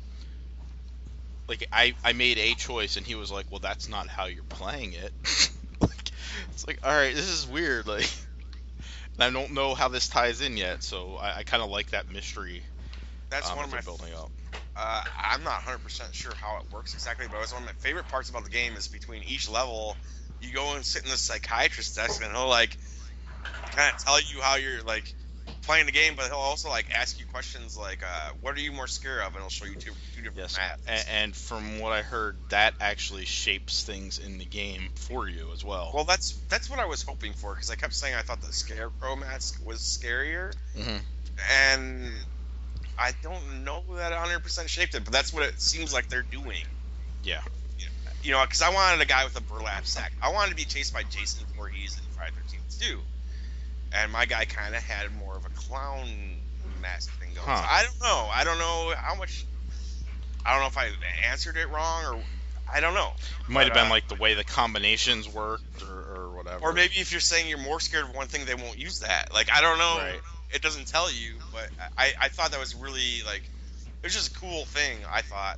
S1: like I made a choice, and he was like, well, that's not how you're playing it. Like, it's like, all right, this is weird. Like, and I don't know how this ties in yet, so I kind of like that mystery.
S3: That's one of
S1: they're
S3: my.
S1: building up.
S3: I'm not 100% sure how it works exactly, but it's one of my favorite parts about the game is between each level, you go and sit in the psychiatrist's desk, and he'll like kind of tell you how you're like playing the game, but he'll also like ask you questions like, "What are you more scared of?" And he'll show you two different
S1: Yes,
S3: maps.
S1: and from what I heard, that actually shapes things in the game for you as well.
S3: Well, that's what I was hoping for, because I kept saying I thought the Scarecrow mask was scarier, and I don't know that 100% shaped it, but that's what it seems like they're doing.
S1: Yeah.
S3: You know, because I wanted a guy with a burlap sack. I wanted to be chased by Jason Voorhees in Friday the 13th too, and my guy kind of had more of a clown mask thing going.
S1: Huh.
S3: So I don't know. I don't know how much. I don't know if I answered it wrong, or I don't know.
S1: It might have been like the way the combinations worked, or whatever.
S3: Or maybe if you're saying you're more scared of one thing, they won't use that. Like, I don't know.
S1: Right.
S3: It doesn't tell you, but I thought that was really, like, it was just a cool thing, I thought,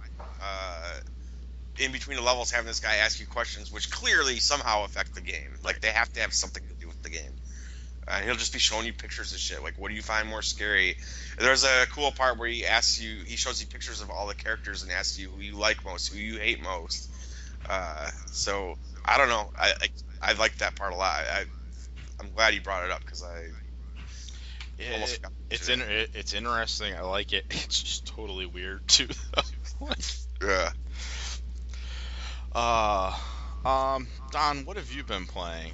S3: in between the levels, having this guy ask you questions, which clearly somehow affect the game. Like, they have to have something to do with the game. And he'll just be showing you pictures of shit. Like, what do you find more scary? There's a cool part where he shows you pictures of all the characters and asks you who you like most, who you hate most. So, I don't know. I like that part a lot. I'm glad you brought it up, because
S1: it's interesting. I like it. It's just totally weird too.
S3: Yeah.
S1: Don, what have you been playing?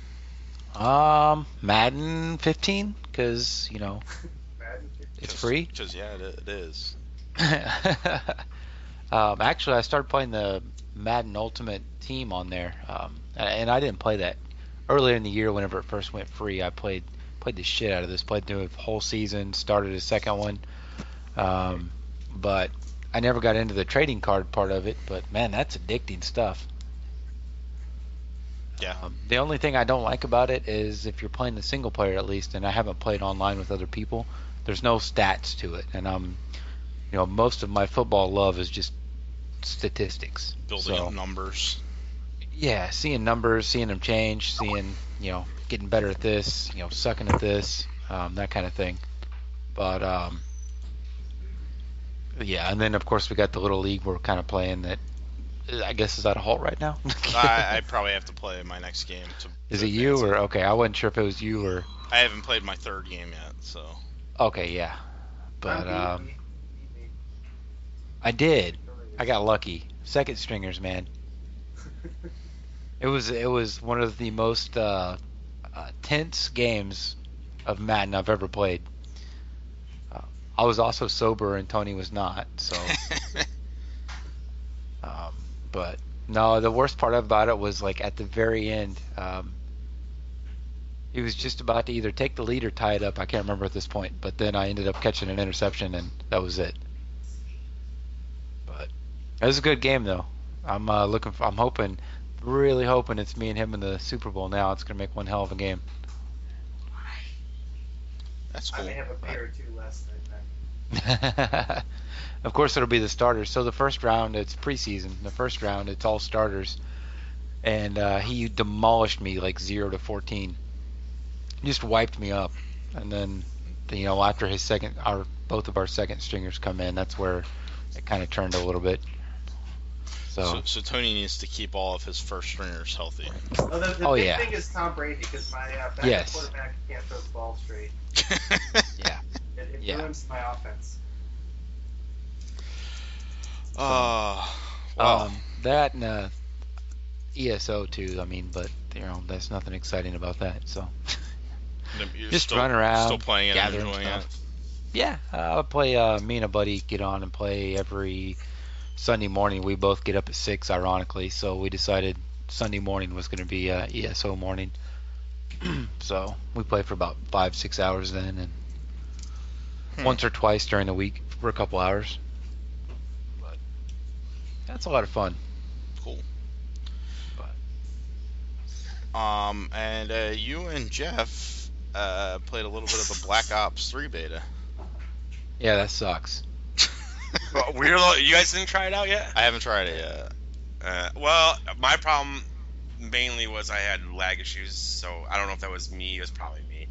S4: Madden 15, because it's free.
S1: Because it is.
S4: Actually, I started playing the Madden Ultimate Team on there, and I didn't play that earlier in the year. Whenever it first went free, I played the shit out of this. Played through a whole season. Started a second one, but I never got into the trading card part of it. But man, that's addicting stuff.
S1: Yeah.
S4: The only thing I don't like about it is if you're playing the single player, at least, and I haven't played online with other people, there's no stats to it, and most of my football love is just statistics.
S1: Building up numbers.
S4: Yeah, seeing numbers, seeing them change, seeing getting better at this, sucking at this, that kind of thing. But yeah, and then of course we got the little league we're kind of playing that. I guess is at a halt right now.
S1: I probably have to play my next game.
S4: Is it you or okay? I wasn't sure if it was you or.
S1: I haven't played my third game yet, so.
S4: Okay, yeah, but I did. I got lucky. Second stringers, man. It was one of the most tense games of Madden I've ever played. I was also sober and Tony was not, so. But no, the worst part about it was like at the very end, he was just about to either take the lead or tie it up. I can't remember at this point, but then I ended up catching an interception and that was it. But it was a good game though. I'm really hoping it's me and him in the Super Bowl now. It's gonna make one hell of a game.
S1: That's cool.
S2: I may have a beer or two less than that.
S4: Of course, it'll be the starters. So the first round, it's preseason. The first round, it's all starters. And he demolished me like 0-14. Just wiped me up. And then, after both of our second stringers come in, that's where it kind of turned a little bit. So
S1: Tony needs to keep all of his first stringers healthy.
S2: Well, the big thing is Tom Brady, because my backup quarterback can't throw the ball straight.
S4: Yeah.
S2: It ruins my offense.
S4: That and ESO too. I mean, but that's nothing exciting about that. So
S1: You're
S4: just
S1: still,
S4: run around,
S1: still playing it, and
S4: gathering
S1: enjoying
S4: stuff.
S1: it.
S4: Yeah, I'll play. Me and a buddy get on and play every Sunday morning. We both get up at 6, ironically, so we decided Sunday morning was going to be ESO morning. So we play for about 5-6 hours then, and once or twice during the week for a couple hours. But that's a lot of fun.
S1: Cool.
S4: But
S1: And you and Jeff played a little bit of the Black Ops 3 beta.
S4: yeah, that sucks.
S3: You guys didn't try it out yet?
S1: I haven't tried it yet.
S3: Well, my problem mainly was I had lag issues, so I don't know if that was me. It was probably me.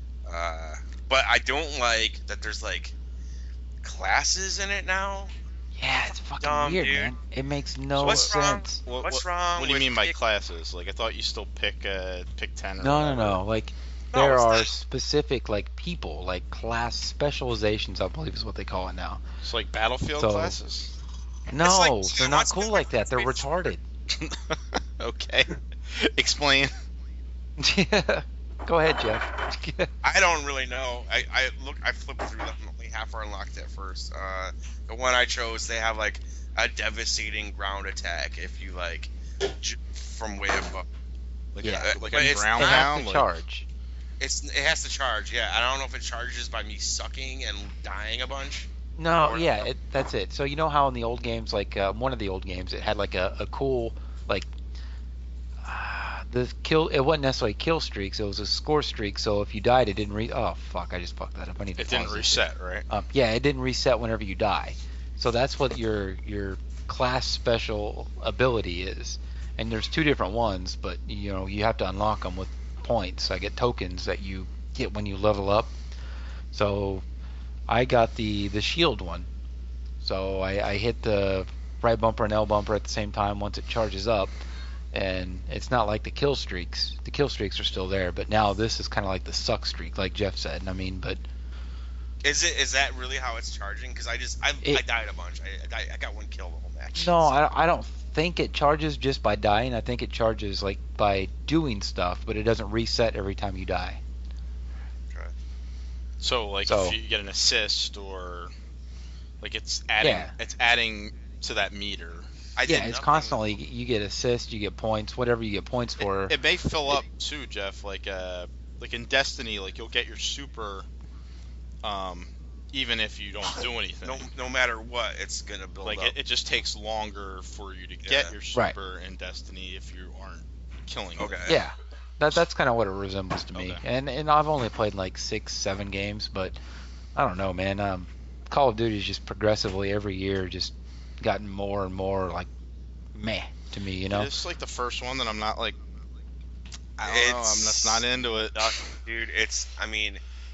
S3: But I don't like that there's like classes in it now.
S4: Yeah, it's fucking
S3: Dumb,
S4: weird,
S3: dude.
S4: man. It makes no
S3: What's wrong?
S4: sense.
S3: What's wrong
S1: What do you
S3: with
S1: mean by
S3: pick-
S1: classes? Like, I thought you still pick 10 or
S4: No,
S1: whatever.
S4: no. Like,
S3: No,
S4: there
S3: it's
S4: are
S3: not.
S4: specific, like, people, like, class specializations, I believe is what they call it now.
S1: It's like Battlefield
S4: So-
S1: classes?
S4: No,
S3: like-
S4: they're not
S3: what's
S4: cool
S3: the
S4: like that. They're
S3: difference
S4: retarded.
S1: Okay. Explain.
S4: Yeah. Go ahead, Jeff.
S3: I don't really know. I flipped through them, only half are unlocked at first. The one I chose, they have like a devastating ground attack if you like from way above.
S1: Like
S4: Yeah.
S1: like
S3: But
S1: a
S3: it's
S1: ground
S4: It
S3: not-
S4: has
S1: pound?
S4: to
S1: Like,
S4: charge.
S3: It has to charge, yeah. I don't know if it charges by me sucking and dying a bunch.
S4: No,
S3: Or-
S4: yeah, that's it. So you know how in the old games, like one of the old games, it had like a cool like the kill. It wasn't necessarily kill streaks. It was a score streak. So if you died, it didn't Oh fuck! I just fucked that up. I need to.
S1: it didn't
S4: pause this.
S1: reset, right?
S4: Yeah, it didn't reset whenever you die. So that's what your class special ability is. And there's two different ones, but you know you have to unlock them with points. I get tokens that you get when you level up. So I got the shield one. So I hit the right bumper and L bumper at the same time once it charges up. And it's not like the kill streaks. The kill streaks are still there, but now this is kind of like the suck streak, like Jeff said. I mean, but
S3: Is that really how it's charging? Because I died a bunch. I got one kill the whole match.
S4: no, I don't think it charges just by dying. I think it charges like by doing stuff, but it doesn't reset every time you die.
S1: So, like,
S4: So-
S1: if you get an assist or... Like, it's adding to that meter.
S3: I did
S4: Yeah, it's
S3: nothing.
S4: constantly you get assists, you get points, whatever you get points for.
S1: It may fill up, too, Jeff. Like in Destiny, like, you'll get your super... even if you don't do anything.
S3: No matter what, it's gonna build
S1: Like,
S3: up.
S1: it just takes longer for you to
S3: Yeah.
S1: get your
S4: Right.
S1: super in Destiny if you aren't killing it.
S3: Okay.
S4: Yeah, that's kind of what it resembles to me.
S1: Okay.
S4: And I've only played like 6-7 games, but I don't know, man. Call of Duty's just progressively every year just gotten more and more like meh to me, you know.
S1: It's like the first one that I'm not like... I don't know, I'm just not into it.
S3: Dude, I mean,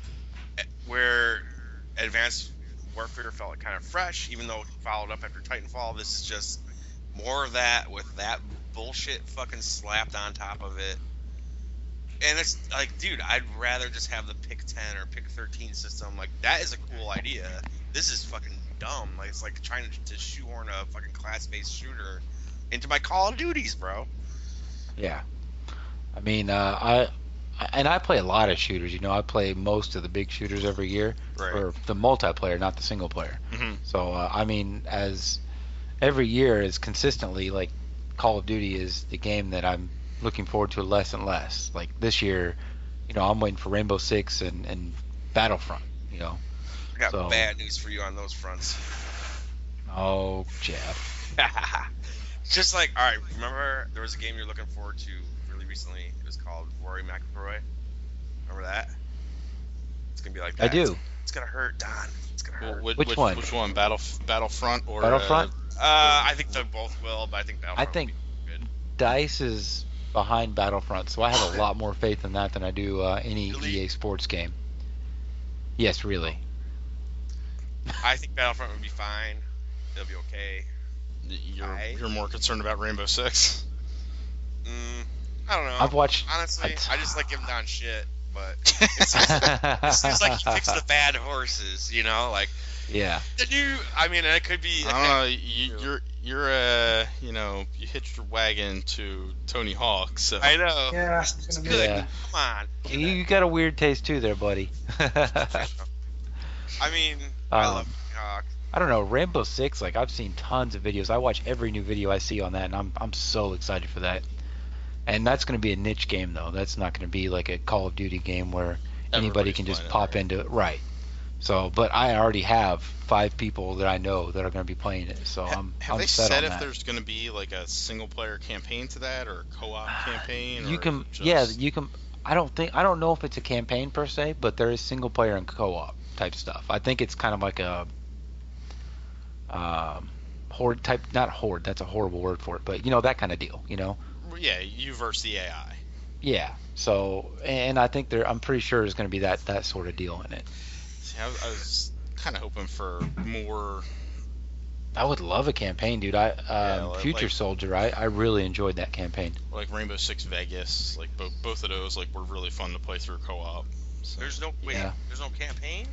S3: where Advanced Warfare felt kind of fresh, even though it followed up after Titanfall, this is just more of that with that bullshit fucking slapped on top of it. And it's like, dude, I'd rather just have the pick 10 or pick 13 system. Like, that is a cool idea. This is fucking dumb. Like, it's like trying to shoehorn a fucking class-based shooter into my Call of Duties, bro.
S4: Yeah. I mean, I play a lot of shooters. You know, I play most of the big shooters every year,
S1: Right.
S4: or the multiplayer, not the single player.
S1: hmm
S4: So I mean, as every year is consistently like Call of Duty is the game that I'm looking forward to less and less. Like this year, you know, I'm waiting for Rainbow Six and Battlefront. You know,
S3: I got
S4: So-
S3: bad news for you on those fronts.
S4: oh Jeff.
S3: Just like, all right, remember there was a game you're looking forward to really recently. It was called Rory McIlroy. Remember that? It's gonna be like that.
S4: I do.
S3: It's gonna hurt, Don. It's gonna hurt.
S4: Which one?
S1: Which one? Battlefront or
S4: Battlefront?
S3: I think they both will, but I think Battlefront
S4: I think
S3: will be good.
S4: DICE is behind Battlefront, so I have a lot more faith in that than I do any
S3: Really?
S4: EA Sports game. Yes, really.
S3: I think Battlefront would be fine. It'll be okay.
S1: You're more concerned about Rainbow Six.
S3: I don't know.
S4: I've watched.
S3: Honestly, I just like giving Don shit, but it seems like he picks the bad horses, you know? Like,
S4: Yeah.
S3: the new, I mean, it could be.
S1: I don't know. You're you hitched your wagon to Tony Hawk, so
S3: I know.
S2: Yeah,
S3: It's
S2: it's gonna
S3: good.
S2: be
S4: Yeah.
S3: Come on.
S4: You got a weird taste too, there, buddy.
S3: I mean, I love
S4: Um,
S3: Tony Hawk.
S4: I don't know, Rainbow Six. Like I've seen tons of videos. I watch every new video I see on that, and I'm so excited for that. And that's going to be a niche game though. That's not going to be like a Call of Duty game where anybody
S1: Everybody's
S4: can just
S1: playing it,
S4: pop
S1: right?
S4: into it. Right. So, but I already have 5 people that I know that are going to be playing it. So
S1: Have
S4: I'm
S1: they
S4: set
S1: said
S4: on
S1: if
S4: that.
S1: there's going to be like a single player campaign to that or a co-op campaign?
S4: You
S1: or
S4: can,
S1: is it
S4: yeah,
S1: just...
S4: you can. I don't know if it's a campaign per se, but there is single player and co-op type stuff. I think it's kind of like a horde type, not horde. That's a horrible word for it, but that kind of deal.
S1: Yeah, you versus the AI.
S4: Yeah. So, and I think I'm pretty sure there's going to be that sort of deal in it.
S1: See, I was kind of hoping for more.
S4: I would love a campaign, dude. Future
S1: like-
S4: Soldier. I really enjoyed that campaign.
S1: Like Rainbow Six Vegas, like both of those like were really fun to play through co-op. So,
S3: There's no
S4: Yeah.
S3: There's no campaign.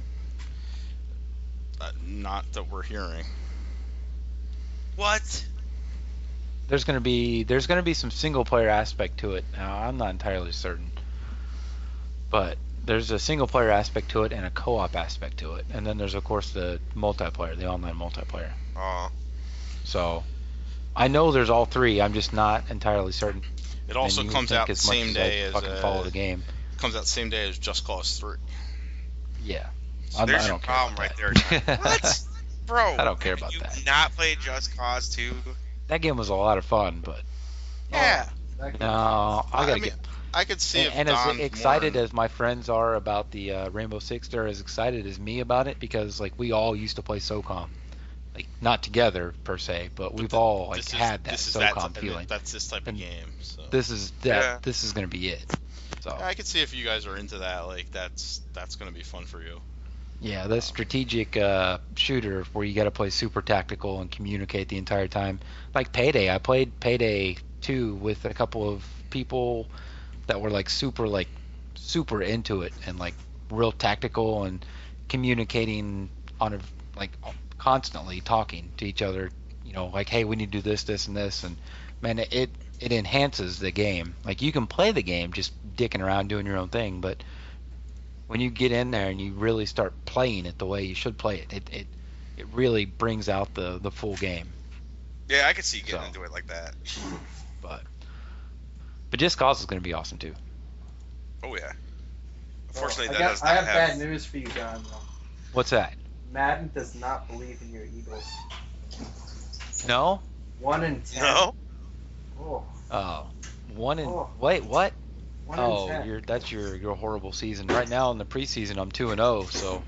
S1: not that we're hearing.
S3: What?
S4: There's gonna be some single player aspect to it. Now I'm not entirely certain, but there's a single player aspect to it and a co-op aspect to it, and then there's of course the multiplayer, the online multiplayer.
S3: Oh,
S4: So I know there's all 3. I'm just not entirely certain.
S1: It also
S4: And you
S1: comes
S4: think
S1: out the
S4: as much
S1: same
S4: as
S1: day
S4: I
S1: as
S4: fucking follow the game.
S1: comes out the same day as Just Cause 3.
S4: Yeah.
S3: so there's
S4: I
S3: your
S4: don't care
S3: problem
S4: about
S3: right
S4: that.
S3: there, John. What, bro?
S4: I don't care
S3: have
S4: about
S3: you
S4: that.
S3: Not played Just Cause 2?
S4: That game was a lot of fun, but
S3: Yeah.
S2: That
S4: no, I
S1: I
S4: gotta
S1: mean,
S4: get.
S1: I could see if
S4: And
S1: Don's
S4: as excited
S1: more...
S4: as my friends are about the Rainbow Six, they're as excited as me about it because like we all used to play SOCOM, like not together per se, but we've all like had that SOCOM feeling.
S1: That's this type of
S4: And
S1: game. So
S4: This is
S3: Yeah.
S4: This is gonna be it. So
S1: I could see if you guys are into that, like that's gonna be fun for you.
S4: yeah, the strategic shooter where you got to play super tactical and communicate the entire time, like Payday. I played Payday 2 with a couple of people that were like super into it and like real tactical and communicating on a like constantly talking to each other, like hey, we need to do this and this, and man, it enhances the game. Like you can play the game just dicking around doing your own thing, but when you get in there and you really start playing it the way you should play it, it really brings out the full game.
S3: Yeah, I could see you getting
S4: So.
S3: into it like that.
S4: But Just Cause is going to be awesome too.
S3: Oh yeah.
S2: Well,
S3: Unfortunately,
S2: I
S3: that does
S2: I
S3: not
S2: have bad news for you, John. Though.
S4: What's that?
S2: Madden does not believe in your Eagles.
S4: No?
S2: 1 in 10.
S3: No.
S2: Oh,
S4: Oh, 1 in
S2: Oh.
S4: wait, what?
S2: 1
S4: Oh,
S2: in 10.
S4: that's your horrible season. Right now in the preseason, I'm 2-0. So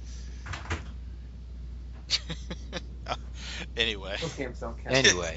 S1: Anyway,
S2: Those games don't count.
S4: anyway,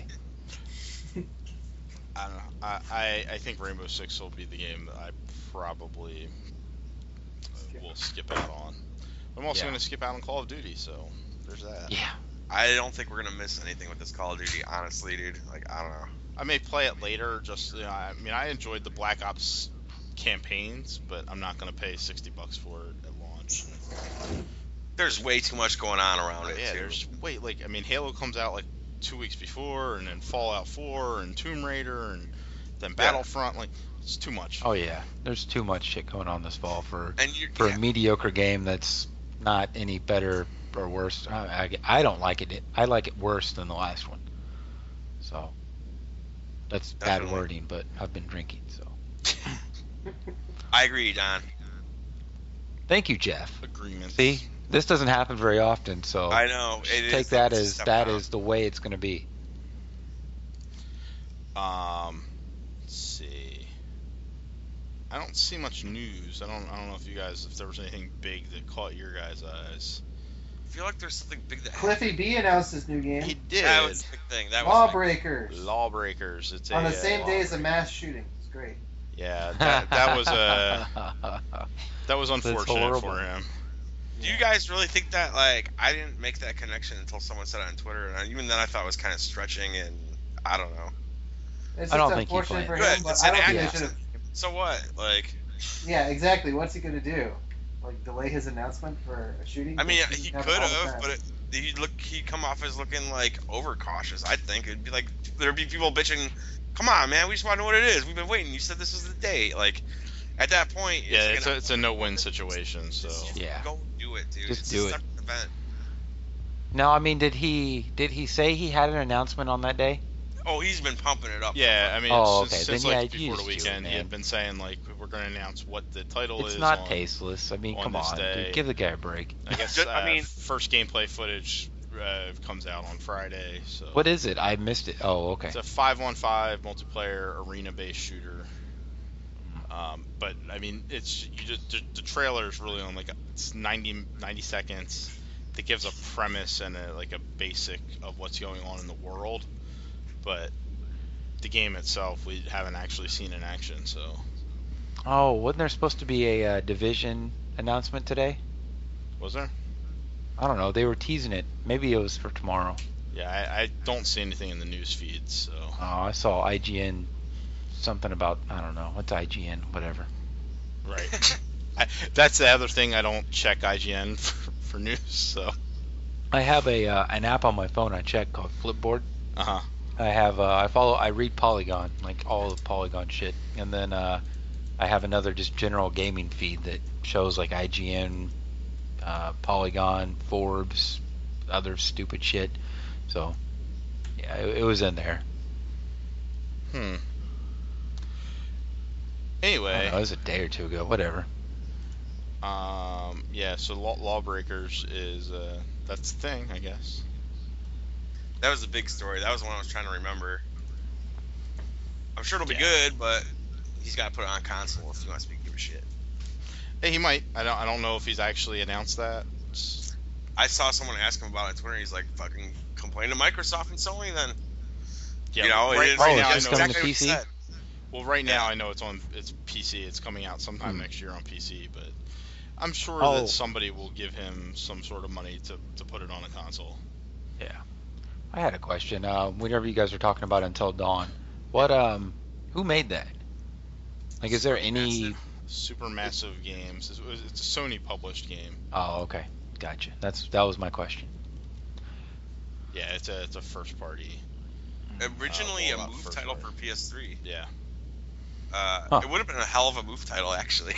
S1: I don't know. I think Rainbow Six will be the game that I probably will skip out on. I'm also
S4: Yeah.
S1: going to skip out on Call of Duty, so there's that.
S4: yeah.
S3: I don't think we're gonna miss anything with this Call of Duty, honestly, dude. Like, I don't know.
S1: I may play it later. Just I mean, I enjoyed the Black Ops campaigns, but I'm not going to pay $60 for it at launch.
S3: There's way too much going on around it,
S1: Yeah,
S3: too.
S1: there's I mean, Halo comes out like 2 weeks before, and then Fallout 4 and Tomb Raider, and then Battlefront. Like, it's too much.
S4: Oh yeah. There's too much shit going on this fall for
S3: And you,
S4: a mediocre game that's not any better or worse. I don't like it. I like it worse than the last one. So that's bad
S3: Definitely.
S4: wording, but I've been drinking. So
S3: I agree, Don.
S4: thank you, Jeff.
S1: Agreements.
S4: See, this doesn't happen very often. So
S3: I know. It
S4: take
S3: is
S4: that
S3: a
S4: as
S3: step
S4: that
S3: down.
S4: is the way it's going to be.
S1: Let's see. I don't see much news. I don't know if there was anything big that caught your guys' eyes.
S3: I feel like there's something big that
S2: Cliffy B announced his new game,
S1: He did.
S3: That was the big thing. That was
S2: Lawbreakers,
S1: Lawbreakers. It's
S2: on
S1: a,
S2: the same day as a mass shooting. It's great.
S1: Yeah, that was unfortunate
S4: horrible.
S1: for him.
S3: Do you guys really think that? Like, I didn't make that connection until someone said it on Twitter, and even then I thought it was kind of stretching, and I don't know.
S2: It's
S4: I
S2: just
S4: don't think he
S2: unfortunate for
S3: played.
S2: him,
S3: Good, it's
S2: but I
S3: an
S2: don't think they
S3: accident.
S2: should have.
S3: So what? Like,
S2: Yeah, exactly. What's he gonna do? Like delay his announcement for a shooting?
S3: I mean,
S2: Like,
S3: he
S2: happen
S3: could
S2: all the
S3: have,
S2: time.
S3: but he'd come off as looking like overcautious. I think it'd be like there'd be people bitching, "Come on, man, we just want to know what it is. We've been waiting. You said this was the day." Like, at that point,
S1: Yeah, it's a no-win situation. So
S4: Yeah.
S3: go do do it, dude.
S4: Just
S3: it's
S4: do
S3: a
S4: it.
S3: separate event.
S4: No, I mean, did he say he had an announcement on that day?
S3: Oh, he's been pumping it up.
S1: Yeah, I mean,
S4: Oh,
S1: since,
S4: okay.
S1: since
S4: Then,
S1: like
S4: yeah, you
S1: before the
S4: just do it,
S1: weekend, he
S4: man.
S1: had been saying like we're going to announce what the title
S4: It's
S1: is.
S4: not
S1: on,
S4: tasteless. I mean,
S1: on
S4: come
S1: this
S4: on,
S1: day.
S4: dude. Give the guy a break.
S1: I guess
S3: I mean-
S1: first gameplay footage comes out on Friday. So
S4: What is it? I missed it. Oh, okay.
S1: it's a 5-on-5 multiplayer arena-based shooter. But I mean, it's the trailer is really on like it's 90 seconds. That gives a premise and a basic of what's going on in the world, but the game itself we haven't actually seen in action. So
S4: Oh, wasn't there supposed to be a Division announcement today?
S1: was there?
S4: I don't know. They were teasing it. Maybe it was for tomorrow.
S1: Yeah, I don't see anything in the news feed. So
S4: Oh, I saw IGN something about, I don't know. What's IGN? Whatever.
S1: right, that's the other thing. I don't check IGN for news. So
S4: I have an app on my phone I check called Flipboard.
S1: uh-huh.
S4: I read Polygon, like all the Polygon shit, and then I have another just general gaming feed that shows like IGN, Polygon, Forbes, other stupid shit. So yeah, it was in there. I don't
S1: Anyway,
S4: know, it was a day or two ago. Whatever.
S1: yeah. So Lawbreakers is that's the thing, I guess.
S3: That was the big story. That was the one I was trying to remember. I'm sure it'll be
S1: Yeah.
S3: good, but he's got to put it on console if he wants to give a shit.
S1: Hey, he might. I don't know if he's actually announced that.
S3: I saw someone ask him about it on Twitter. He's like, "Fucking complain to Microsoft and Sony then."
S1: Yeah,
S3: You know,
S1: right,
S3: it is-
S1: right
S4: Oh,
S1: now I
S4: it's
S1: know.
S4: just coming to
S3: exactly what he
S4: PC?
S3: said.
S1: Well, right now
S3: Yeah.
S1: I know it's PC. It's coming out sometime next year on PC, but I'm sure
S4: Oh.
S1: that somebody will give him some sort of money to put it on a console.
S4: Yeah. I had a question. Whenever you guys were talking about Until Dawn, what who made that? Like, is there any?
S1: Supermassive Games. It's a Sony published game.
S4: Oh, okay, gotcha. That was my question.
S1: Yeah, it's a first party.
S3: Originally
S1: Fallout
S3: a move
S1: first
S3: title
S1: party.
S3: for PS3.
S1: Yeah.
S4: Huh.
S3: It would have been a hell of a move title, actually.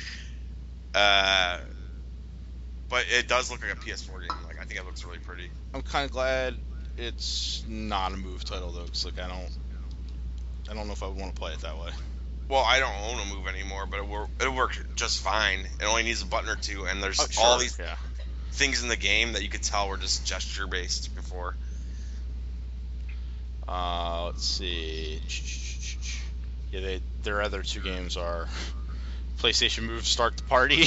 S3: But it does look like a PS4 game. Like, I think it looks really pretty.
S1: I'm kind of glad it's not a move title though, because like I don't know if I would want to play it that way.
S3: Well, I don't own a move anymore, but it'll work just fine. It only needs a button or two, and there's
S1: Oh,
S3: all
S1: sure,
S3: these
S1: yeah.
S3: things in the game that you could tell were just gesture based before.
S1: Let's see. Yeah, their other two games are PlayStation Move Start the Party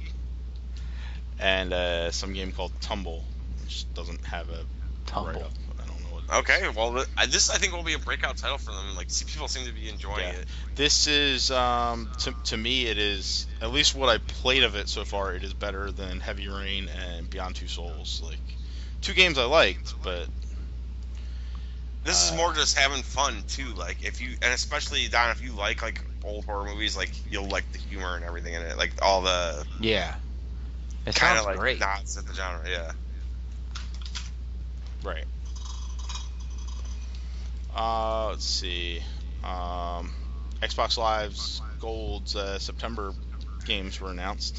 S1: and some game called Tumble, which doesn't have a
S4: Tumble.
S1: write-up. I don't know what.
S3: Okay, well, this I think will be a breakout title for them. Like, people seem to be enjoying
S1: Yeah.
S3: it.
S1: This is to me it is, at least what I played of it so far, it is better than Heavy Rain and Beyond Two Souls. Like, two games I liked, but
S3: This is more just having fun too. Like, if you, and especially Don, if you like old horror movies, like you'll like the humor and everything in it, like all the
S4: Yeah. It
S3: kind
S4: sounds
S3: of like
S4: great.
S3: nods at the genre. Yeah.
S1: right. Let's see. Xbox Live's Gold's September games were announced.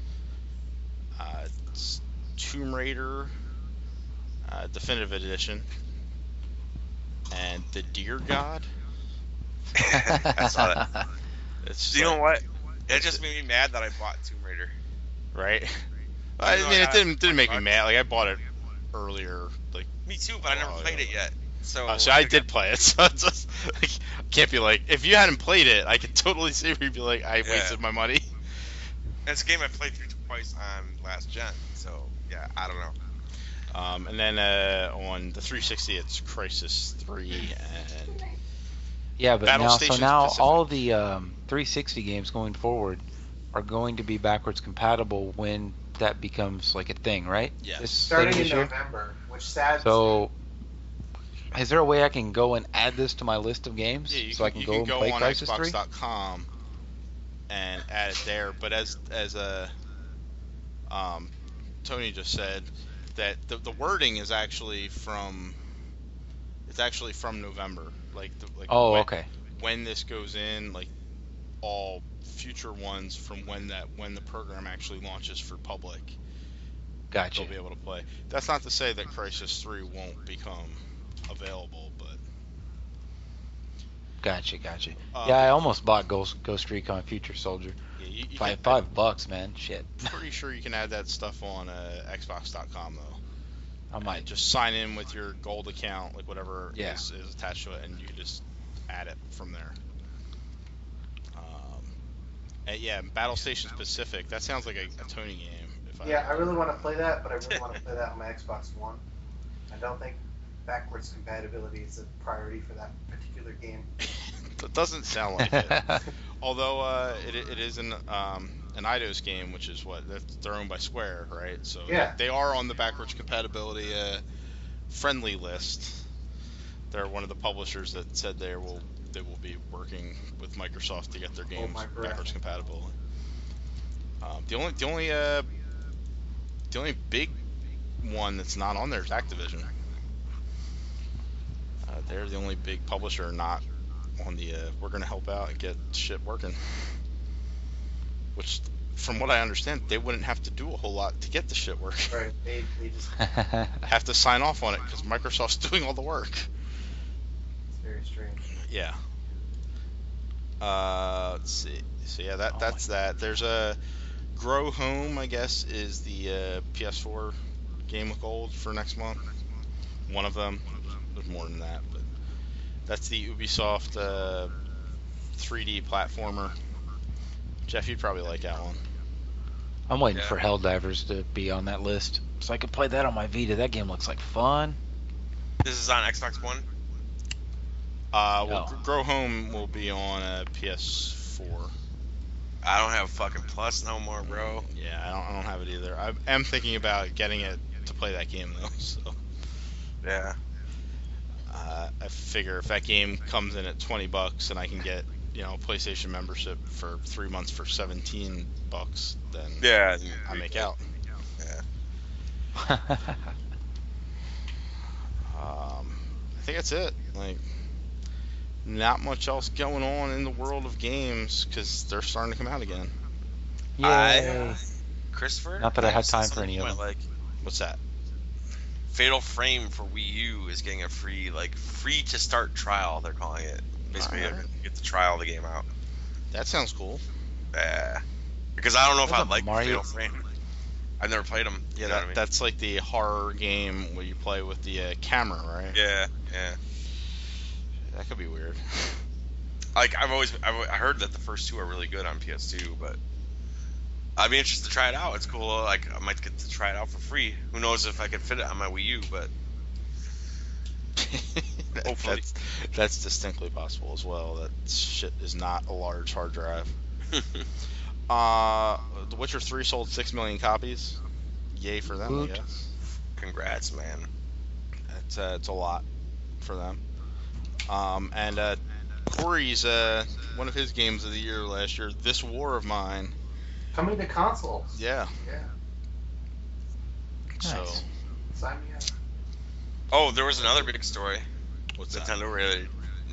S1: It's Tomb Raider Definitive Edition and The Deer God.
S3: I saw that.
S1: It's
S3: You know
S1: like-
S3: what? It just made me mad that I bought Tomb Raider.
S1: right? I
S3: though
S1: mean,
S3: I
S1: it
S3: got
S1: didn't make me
S3: $5.
S1: mad. Like, I bought it earlier. Like,
S3: Me too, but I never
S1: Oh,
S3: played
S1: yeah.
S3: it yet. So,
S1: so I did play it. So it's just, like, I can't be like, if you hadn't played it, I could totally see where you'd be like, I
S3: Yeah.
S1: wasted my money.
S3: It's a game I played through twice on last gen. So yeah, I don't know.
S1: And then on the 360, it's Crysis 3 and
S4: Yeah, but
S1: Battle
S4: now
S1: Station
S4: now
S1: Pacific.
S4: all the 360 games going forward are going to be backwards compatible when that becomes like a thing, right?
S1: Yes.
S4: This
S2: Starting
S4: later
S2: in
S4: this year?
S2: November, which saddens me.
S4: So, is there a way I can go and add this to my list of games
S1: yeah, you
S4: so I
S1: can,
S4: can
S1: you
S4: go
S1: can
S4: and
S1: go
S4: play
S1: on
S4: Crysis 3?
S1: Xbox.com and add it there. But as Tony just said, that the wording is actually from November. Like
S4: Oh,
S1: when,
S4: okay.
S1: when this goes in, like all future ones from when the program actually launches for public.
S4: Gotcha.
S1: they'll be able to play. That's not to say that Crysis 3 won't become available, but
S4: Gotcha. Yeah, I almost bought Ghost Recon Future Soldier.
S1: yeah, you
S4: $5, man. Shit.
S1: pretty sure you can add that stuff on Xbox.com though.
S4: I might.
S1: Just sign in with your gold account, like whatever
S4: Yeah.
S1: is attached to it, and you can just add it from there. Yeah, Battle Station Pacific. That sounds like a Tony game.
S2: Yeah, I really want to play that, but I really want to play that on my Xbox One. I don't think backwards compatibility is a priority for that particular game.
S1: It doesn't sound like it. Although it is an Eidos game, which is they're owned by Square, right? So
S2: Yeah.
S1: they are on the backwards compatibility friendly list. They're one of the publishers that said they will be working with Microsoft to get their games
S2: my breath.
S1: backwards compatible. The only big one that's not on there is Activision. They're the only big publisher not on the we're going to help out and get shit working. Which, from what I understand, they wouldn't have to do a whole lot to get the shit working.
S2: Right? They just
S1: Have to sign off on it because Microsoft's doing all the work.
S2: it's very strange.
S1: Yeah. Let's see. So yeah, that's that. There's a Grow Home, I guess, is the PS4 game with gold for next month. One of them. There's more than that, but that's the Ubisoft 3D platformer. Jeff, you'd probably like that one.
S4: I'm waiting
S3: Yeah.
S4: for Helldivers to be on that list so I can play that on my Vita. That game looks like fun.
S3: This is on Xbox One.
S1: Well,
S4: No.
S1: Grow Home will be on PS4.
S3: I don't have fucking Plus no more, bro.
S1: Yeah, I don't have it either. I am thinking about getting it to play that game though. So
S3: Yeah.
S1: I figure if that game comes in at $20 and I can get a PlayStation membership for 3 months for $17, then
S3: Yeah.
S1: I make out.
S3: Yeah.
S1: I think that's it. Like, not much else going on in the world of games because they're starting to come out again.
S4: Yay.
S3: Christopher?
S4: Not that I have
S3: said
S4: time for
S3: something
S4: any
S3: you
S4: of
S3: might
S4: them.
S3: Like,
S1: What's that?
S3: Fatal Frame for Wii U is getting a free to start trial. They're calling it. Basically,
S1: Alright.
S3: you get to trial the game out.
S1: That sounds cool.
S3: Yeah. Because I don't know if I
S4: Wasn't
S3: like
S4: Mario-
S3: Fatal Frame. I've never played them.
S1: Yeah, that's like the horror game where you play with the camera, right?
S3: Yeah.
S1: That could be weird.
S3: Like I heard that the first two are really good on PS2, but I'd be interested to try it out. It's cool. Like I might get to try it out for free. Who knows if I could fit it on my Wii U? But hopefully.
S1: That's distinctly possible as well. That shit is not a large hard drive. The Witcher 3 sold 6 million copies. Yay for them,
S4: Woot.
S1: I guess.
S3: Congrats, man.
S1: It's a lot for them. And Corey's one of his games of the year last year, This War of Mine.
S2: Coming to consoles.
S1: Yeah.
S2: Yeah.
S1: So
S4: Nice.
S2: Sign me up.
S3: Oh, there was another big story.
S1: what's that?
S3: Nintendo related.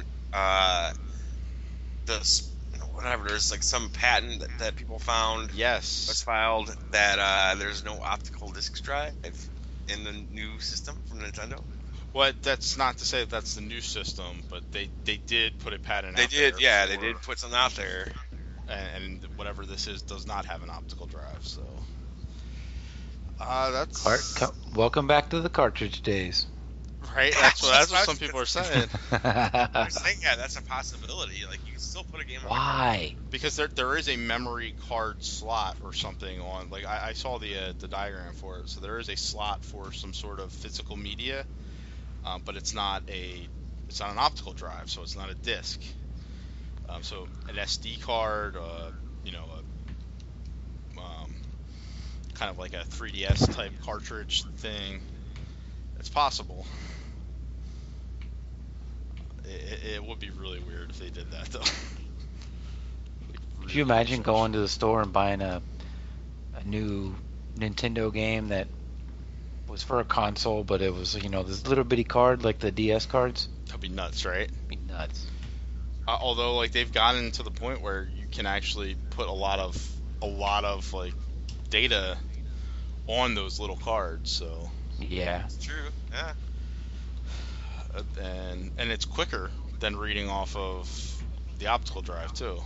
S3: There's like some patent that people found was
S1: Yes.
S3: filed that there's no optical disc drive in the new system from Nintendo.
S1: What? That's not to say that that's the new system, but they did put a patent
S3: They
S1: out
S3: did,
S1: there
S3: yeah,
S1: for-
S3: they did put something out there.
S1: and whatever this is does not have an optical drive. So that's
S4: Welcome back to the cartridge days.
S1: right. That's what
S3: That's
S1: some people are saying.
S3: I'm saying, yeah, that's a possibility. Like you can still put a game on.
S4: Why?
S1: Because there is a memory card slot or something on. Like I saw the diagram for it. So there is a slot for some sort of physical media, but it's not an optical drive. So it's not a disc. So an SD card, kind of like a 3DS type cartridge thing. It's possible. It would be really weird if they did that though.
S4: Could you imagine going to the store and buying a new Nintendo game that was for a console, but it was this little bitty card like the DS cards?
S1: That'd be nuts, right?
S4: It'd be nuts.
S1: Although like they've gotten to the point where you can actually put a lot of like data on those little cards. So
S4: Yeah.
S3: It's true. Yeah.
S1: and it's quicker than reading off of the optical drive too.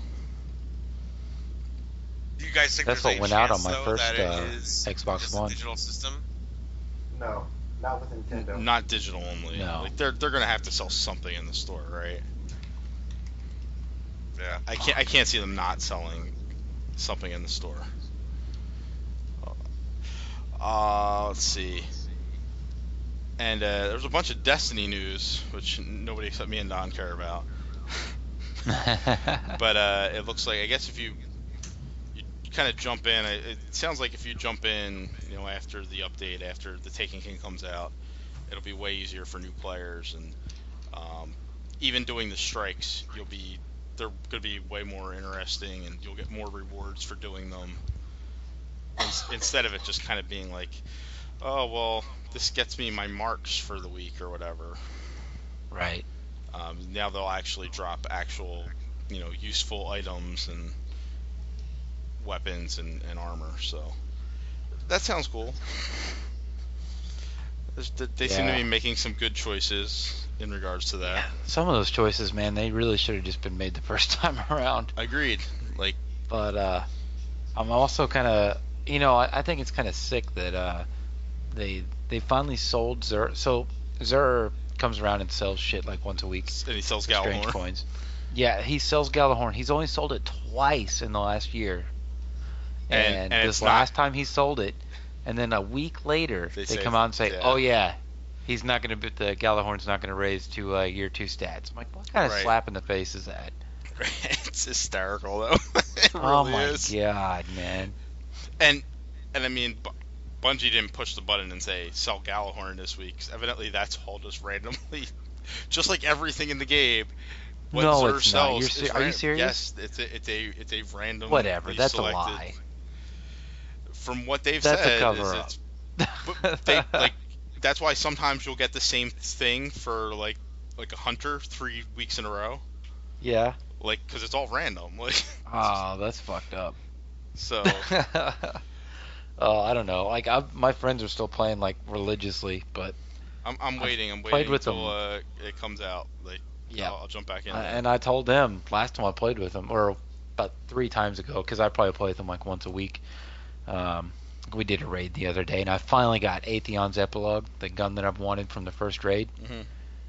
S3: Do you guys think
S4: That's
S3: there's
S4: what
S3: any
S4: went out
S3: chance,
S4: on my
S3: though,
S4: first,
S3: that it is
S4: Xbox
S3: just
S4: One.
S3: a digital system?
S2: No, not with Nintendo.
S1: Not digital only.
S4: No.
S1: Like they're gonna have to sell something in the store, right?
S3: Yeah.
S1: I can't see them not selling something in the store. Let's see. And there's a bunch of Destiny news, which nobody except me and Don care about. But it looks like, I guess if you kind of jump in, it sounds like if you jump in, after the update, after the Taken King comes out, it'll be way easier for new players, and even doing the strikes, they're going to be way more interesting, and you'll get more rewards for doing them. Instead of it just kind of being like, oh, well, this gets me my marks for the week or whatever.
S4: Right.
S1: Now they'll actually drop actual, useful items and weapons and armor. So that sounds cool. They seem to be making some good choices in regards to that.
S4: Some of those choices, man, they really should have just been made the first time around.
S1: Agreed.
S4: But I'm also kind of, I think it's kind of sick that they finally sold Xur. So Xur comes around and sells shit like once a week.
S1: And he sells
S4: Strange
S1: Gjallarhorn.
S4: coins. Yeah, he sells Gjallarhorn. He's only sold it twice in the last year. And this last time he sold it, and then a week later they come out and say, "Oh yeah, he's not going to. The Gjallarhorn's not going to raise to year 2 stats." I'm like, what kind of slap in the face is that?
S1: It's hysterical though. It really
S4: oh my
S1: is.
S4: god, man.
S1: And I mean, Bungie didn't push the button and say sell Gjallarhorn this week. 'Cause evidently, that's all just randomly, just like everything in the game. What
S4: No,
S1: Xur
S4: it's not.
S1: sells
S4: Are you serious?
S1: Yes, it's a random.
S4: Whatever. That's
S1: selected,
S4: a lie.
S1: From what they've
S4: That's
S1: said,
S4: a cover up.
S1: but they that's why sometimes you'll get the same thing for like a hunter 3 weeks in a row.
S4: Yeah.
S1: Because it's all random.
S4: Oh, that's fucked up.
S1: So.
S4: Oh, I don't know. My friends are still playing religiously, but
S1: I'm waiting. I'm
S4: played
S1: waiting
S4: with
S1: until it comes out.
S4: Yeah.
S1: I'll jump back in.
S4: And I told them last time I played with them, or about 3 times ago, because I probably play with them once a week. We did a raid the other day, and I finally got Atheon's Epilogue, the gun that I've wanted from the first raid.
S1: Mm-hmm.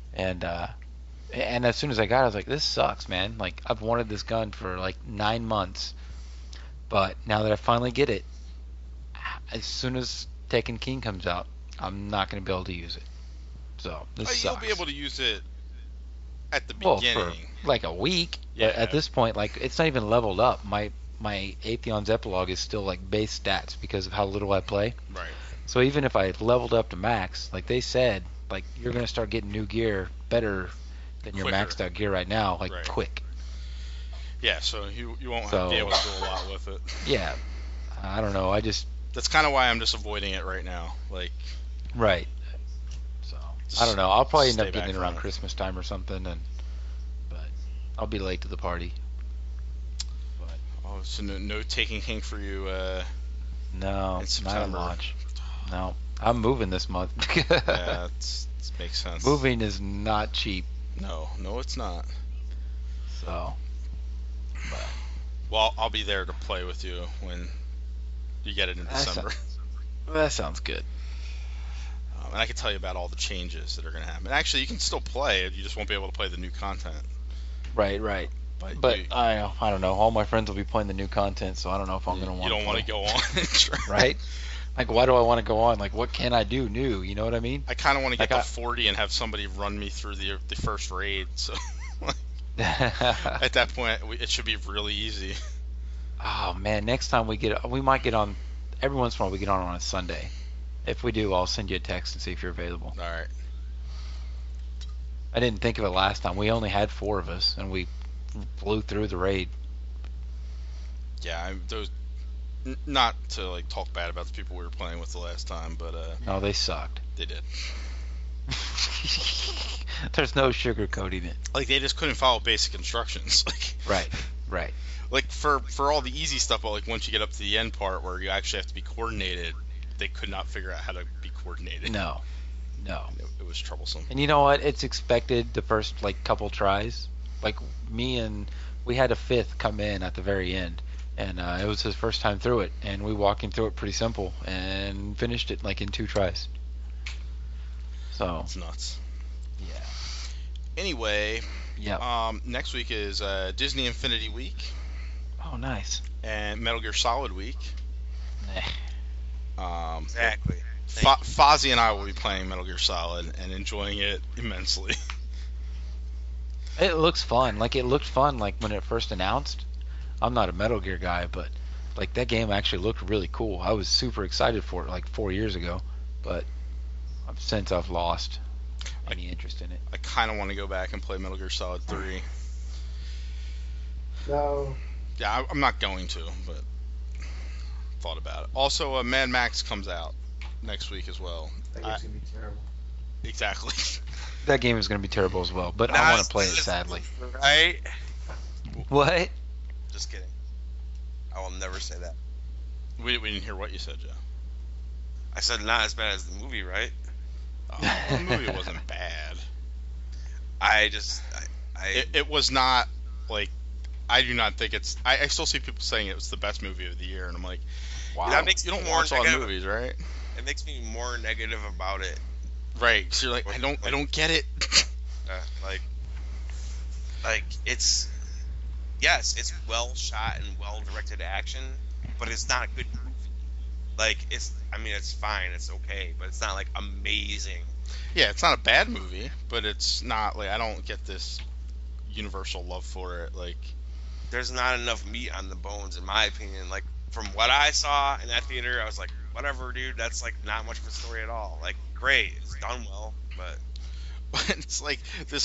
S4: And as soon as I got it, I was like, this sucks, man. I've wanted this gun for 9 months, but now that I finally get it, as soon as Taken King comes out, I'm not going to be able to use it. So this sucks.
S1: You'll be able to use it at the
S4: Well,
S1: beginning.
S4: for a week.
S1: Yeah.
S4: At this point, it's not even leveled up. My Atheon's Epilogue is still base stats because of how little I play.
S1: Right.
S4: So even if I leveled up to max, like they said, you're going to start getting new gear better than your
S1: Quicker.
S4: maxed out gear right now,
S1: Right.
S4: quick.
S1: Yeah, so you won't
S4: So-
S1: be able to do a lot with it.
S4: Yeah. I don't know.
S1: That's kind of why I'm just avoiding it right now.
S4: Right. So
S1: Just
S4: I don't know. I'll probably end
S1: stay
S4: up getting it
S1: back
S4: around
S1: from it.
S4: Christmas time or something, but I'll be late to the party.
S1: Oh, so no Taken King for you.
S4: No,
S1: In
S4: not at
S1: September.
S4: launch. No, I'm moving this month.
S1: Yeah, it makes sense.
S4: Moving is not cheap,
S1: No, it's not.
S4: so.
S1: Well, I'll be there to play with you when you get it in
S4: That's
S1: December.
S4: That sounds good.
S1: And I can tell you about all the changes that are going to happen. Actually, you can still play it. You just won't be able to play the new content.
S4: Right. But
S1: you,
S4: I don't know. All my friends will be playing the new content, so I don't know if I'm going to want
S1: you
S4: to.
S1: don't want to go on.
S4: Right? Why do I want to go on? What can I do new? You know what I mean?
S1: I kind of want to get to 40 and have somebody run me through the first raid. So at that point, it should be really easy.
S4: Oh man, next time we might get on. Every once in a while we get on a Sunday. If we do, I'll send you a text and see if you're available.
S1: All right.
S4: I didn't think of it last time. We only had 4 of us, and we blew through the raid.
S1: Yeah, not to talk bad about the people we were playing with the last time, but
S4: No, they sucked.
S1: they did.
S4: There's no sugarcoating it.
S1: They just couldn't follow basic instructions.
S4: Right.
S1: For all the easy stuff, but once you get up to the end part where you actually have to be coordinated, they could not figure out how to be coordinated.
S4: No.
S1: It was troublesome.
S4: And you know what? It's expected the first like couple tries. Like we had a fifth come in at the very end, and it was his first time through it, and we walked him through it pretty simple and finished it like in 2 tries. So
S1: It's nuts.
S4: yeah.
S1: Anyway,
S4: Yeah.
S1: next week is Disney Infinity Week
S4: Oh, nice.
S1: and Metal Gear Solid Week.
S3: Exactly.
S1: Fozzie and I will be playing Metal Gear Solid and enjoying it immensely.
S4: It looks fun. Like it looked fun like when it first announced. I'm not a Metal Gear guy, but like that game actually looked really cool. I was super excited for it like 4 years ago, but since I've lost any interest in it.
S1: I kind of want to go back and play Metal Gear Solid 3.
S2: No.
S1: Yeah, I'm not going to, but thought about it. Also, Mad Max comes out next week as well.
S2: That game's gonna be terrible.
S1: Exactly.
S4: That game is going to be terrible as well, but I want to play it sadly.
S3: Right?
S4: What?
S3: Just kidding. I will never say that.
S1: We didn't hear what you said, Joe.
S3: I said not as bad as the movie, right?
S1: The movie wasn't bad. It was not, like, I do not think it's... I still see people saying it was the best movie of the year, and I'm like, wow,
S3: That makes
S1: you
S3: me
S1: don't
S3: more
S1: watch a lot of
S3: negative.
S1: movies, right?
S3: It makes me more negative about it.
S1: Right, because you're like, I don't get it.
S3: Like it's... Yes, it's well shot and well directed action, but it's not a good movie. Like, it's fine, it's okay, but it's not, like, amazing.
S1: Yeah, it's not a bad movie, but it's not, like, I don't get this universal love for it, like...
S3: There's not enough meat on the bones, in my opinion. Like, from what I saw in that theater, I was like, whatever, dude, that's, like, not much of a story at all. Like, great, it's done well, but...
S1: It's like,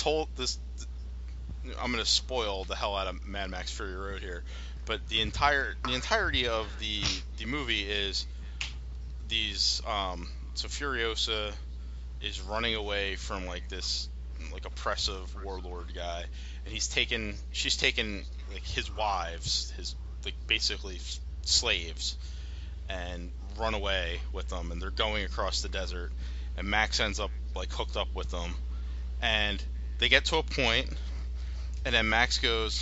S1: I'm going to spoil the hell out of Mad Max Fury Road here, but the entirety of the movie is these, so Furiosa is running away from, like, this, like, oppressive warlord guy, and she's taken like his wives, his, like, basically slaves, and run away with them, and they're going across the desert, and Max ends up, like, hooked up with them, and they get to a point, and then Max goes,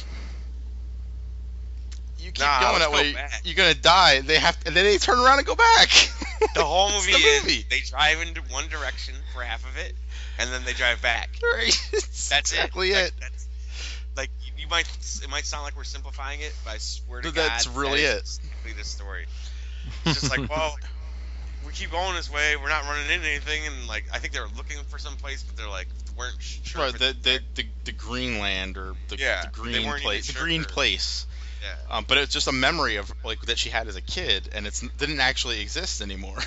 S1: you keep going that way, you're gonna die. And then they turn around and go back.
S3: The whole movie
S1: It's
S3: is they drive into one direction for half of it, and then they drive back.
S1: Right.
S3: That's
S1: exactly
S3: it.
S1: it.
S3: That's, like, it might sound like we're simplifying it, but I swear to God,
S1: That's really
S3: that
S1: it.
S3: is simply the story. It's just like, well, we keep going this way, we're not running into anything, and, like, I think they were looking for some place, but they're like weren't sure.
S1: Right, the Greenland, or the green place, the green place.
S3: Yeah.
S1: But it's just a memory of, like, that she had as a kid, and it didn't actually exist anymore.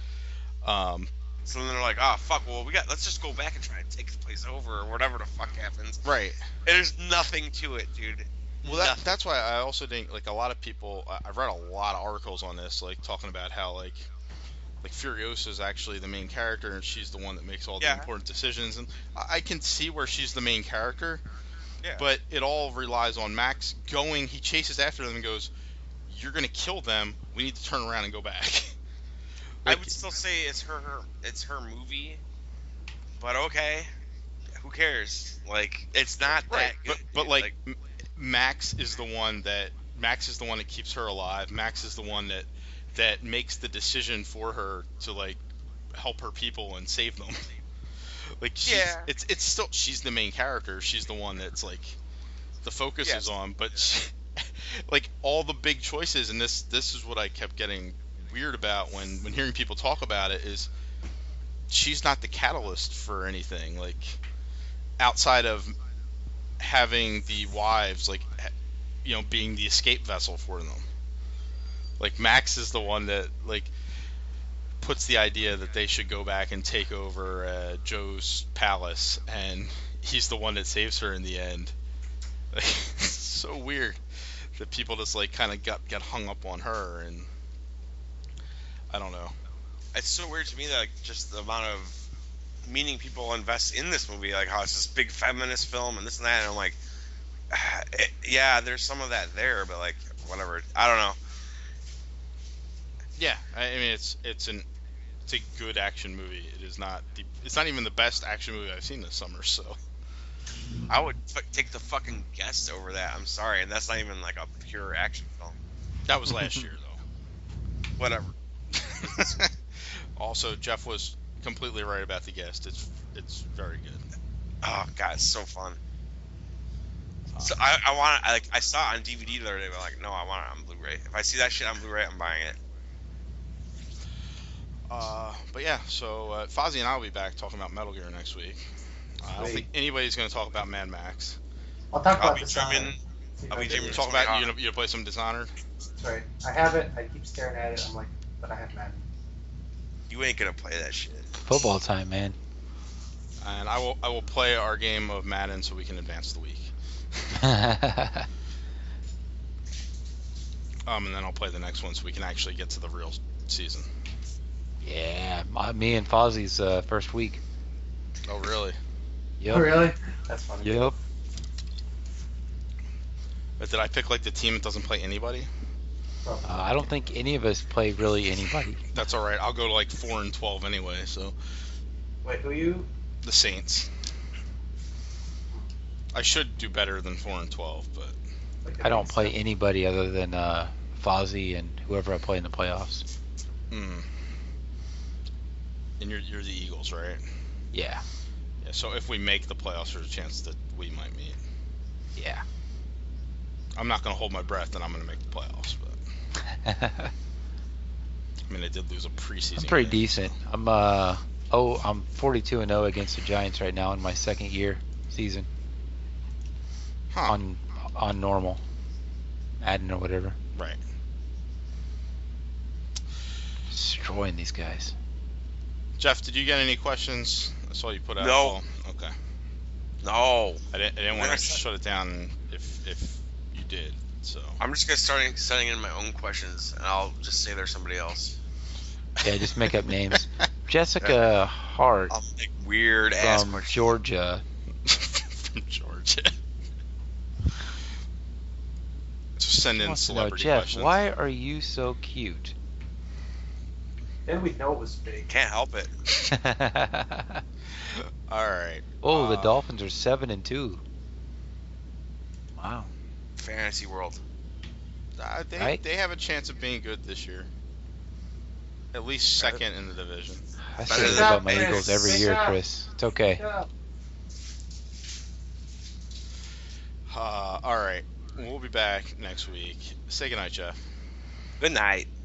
S3: So then they're like, oh fuck, well let's just go back and try and take the place over, or whatever the fuck happens.
S1: Right.
S3: And there's nothing to it, dude.
S1: Well, that's why I also think, like, a lot of people, I've read a lot of articles on this, like, talking about how, like Furiosa is actually the main character, and she's the one that makes all the important decisions, and I can see where she's the main character.
S3: Yeah.
S1: But it all relies on Max going. He chases after them and goes, "You're gonna kill them. We need to turn around and go back."
S3: Like, I would still say it's her movie, but okay, who cares? Like, it's not that good.
S1: But like, Max is the one that keeps her alive. Max is the one that makes the decision for her to, like, help her people and save them. Like, it's still, she's the main character. She's the one that's, like, the focus is on. But like, all the big choices, and this is what I kept getting weird about when hearing people talk about it, is she's not the catalyst for anything. Like, outside of having the wives, like, you know, being the escape vessel for them. Like, Max is the one that, like, puts the idea that they should go back and take over Joe's palace, and he's the one that saves her in the end. Like, it's so weird that people just, like, kind of get hung up on her, and I don't know.
S3: It's so weird to me that, like, just the amount of meaning people invest in this movie, like how it's this big feminist film and this and that, and I'm like, yeah, there's some of that there, but, like, whatever. I don't know.
S1: Yeah, I mean, it's a good action movie. It is not. It's not even the best action movie I've seen this summer. So
S3: I would take The Fucking Guest over that. I'm sorry, and that's not even like a pure action film.
S1: that was last year though.
S3: Whatever.
S1: Also, Jeff was completely right about The Guest. It's very good.
S3: Oh god, it's so fun. So I saw it on DVD the other day, but I'm like, no, I want it on Blu-ray. If I see that shit on Blu-ray, I'm buying it.
S1: But yeah, so Fozzie and I will be back talking about Metal Gear next week. I don't think anybody's going to talk about Mad Max.
S2: I'll talk
S3: I'll
S2: about
S3: be
S2: Dishonored.
S3: dreaming.
S2: See if
S3: I'll
S2: I
S3: be
S2: get
S3: dreaming.
S2: it.
S1: Talk about you to play some Dishonored.
S2: That's right. I have it. I keep staring at it. I'm like, but I have Madden.
S3: You ain't gonna play that shit.
S4: Football time, man.
S1: And I will play our game of Madden so we can advance the week. And then I'll play the next one so we can actually get to the real season.
S4: Yeah, me and Fozzie's first week.
S1: Oh really?
S4: Yep.
S2: Oh, really? That's funny.
S4: Yep.
S1: But did I pick like the team that doesn't play anybody?
S2: Probably.
S4: I don't think any of us play really anybody.
S1: That's all right. I'll go to like 4-12 anyway. So
S2: Wait, who you?
S1: the Saints. I should do better than 4-12, but
S2: Like
S4: I don't play anybody other than Fozzie and whoever I play in the playoffs.
S1: and you're the Eagles, right?
S4: Yeah.
S1: Yeah. So if we make the playoffs, there's a chance that we might meet.
S4: Yeah.
S1: I'm not going to hold my breath that I'm going to make the playoffs, but I mean, I did lose a preseason.
S4: I'm pretty
S1: game,
S4: decent.
S1: so.
S4: I'm 42-0 against the Giants right now in my second year season
S1: Huh.
S4: on normal, Madden or whatever.
S1: Right.
S4: Destroying these guys.
S1: Jeff, did you get any questions? I saw you put out.
S3: No.
S1: A poll. Okay.
S3: No.
S1: I didn't want to
S3: Yes.
S1: shut it down if you did. So.
S3: I'm just gonna start setting in my own questions, and I'll just say there's somebody else.
S4: Yeah, just make up names. Jessica Hart
S3: I'll make weird ass
S4: from
S3: questions.
S4: Georgia.
S1: From Georgia. Just send in
S4: Wants to know,
S1: celebrity
S4: Jeff,
S1: questions.
S4: why are you so cute?
S2: Then we know it was fake.
S3: Can't help it.
S1: All right.
S4: Oh, the Dolphins are 7-2. Wow.
S3: Fantasy world.
S4: Right?
S1: They have a chance of being good this year. At least second in the division.
S4: I
S3: Better
S4: say this
S3: than
S4: about my
S2: Chris.
S4: Eagles every
S2: Good
S4: year,
S2: job.
S4: Chris. It's okay.
S2: Yeah.
S1: All right. We'll be back next week. Say goodnight, Jeff.
S3: Good night.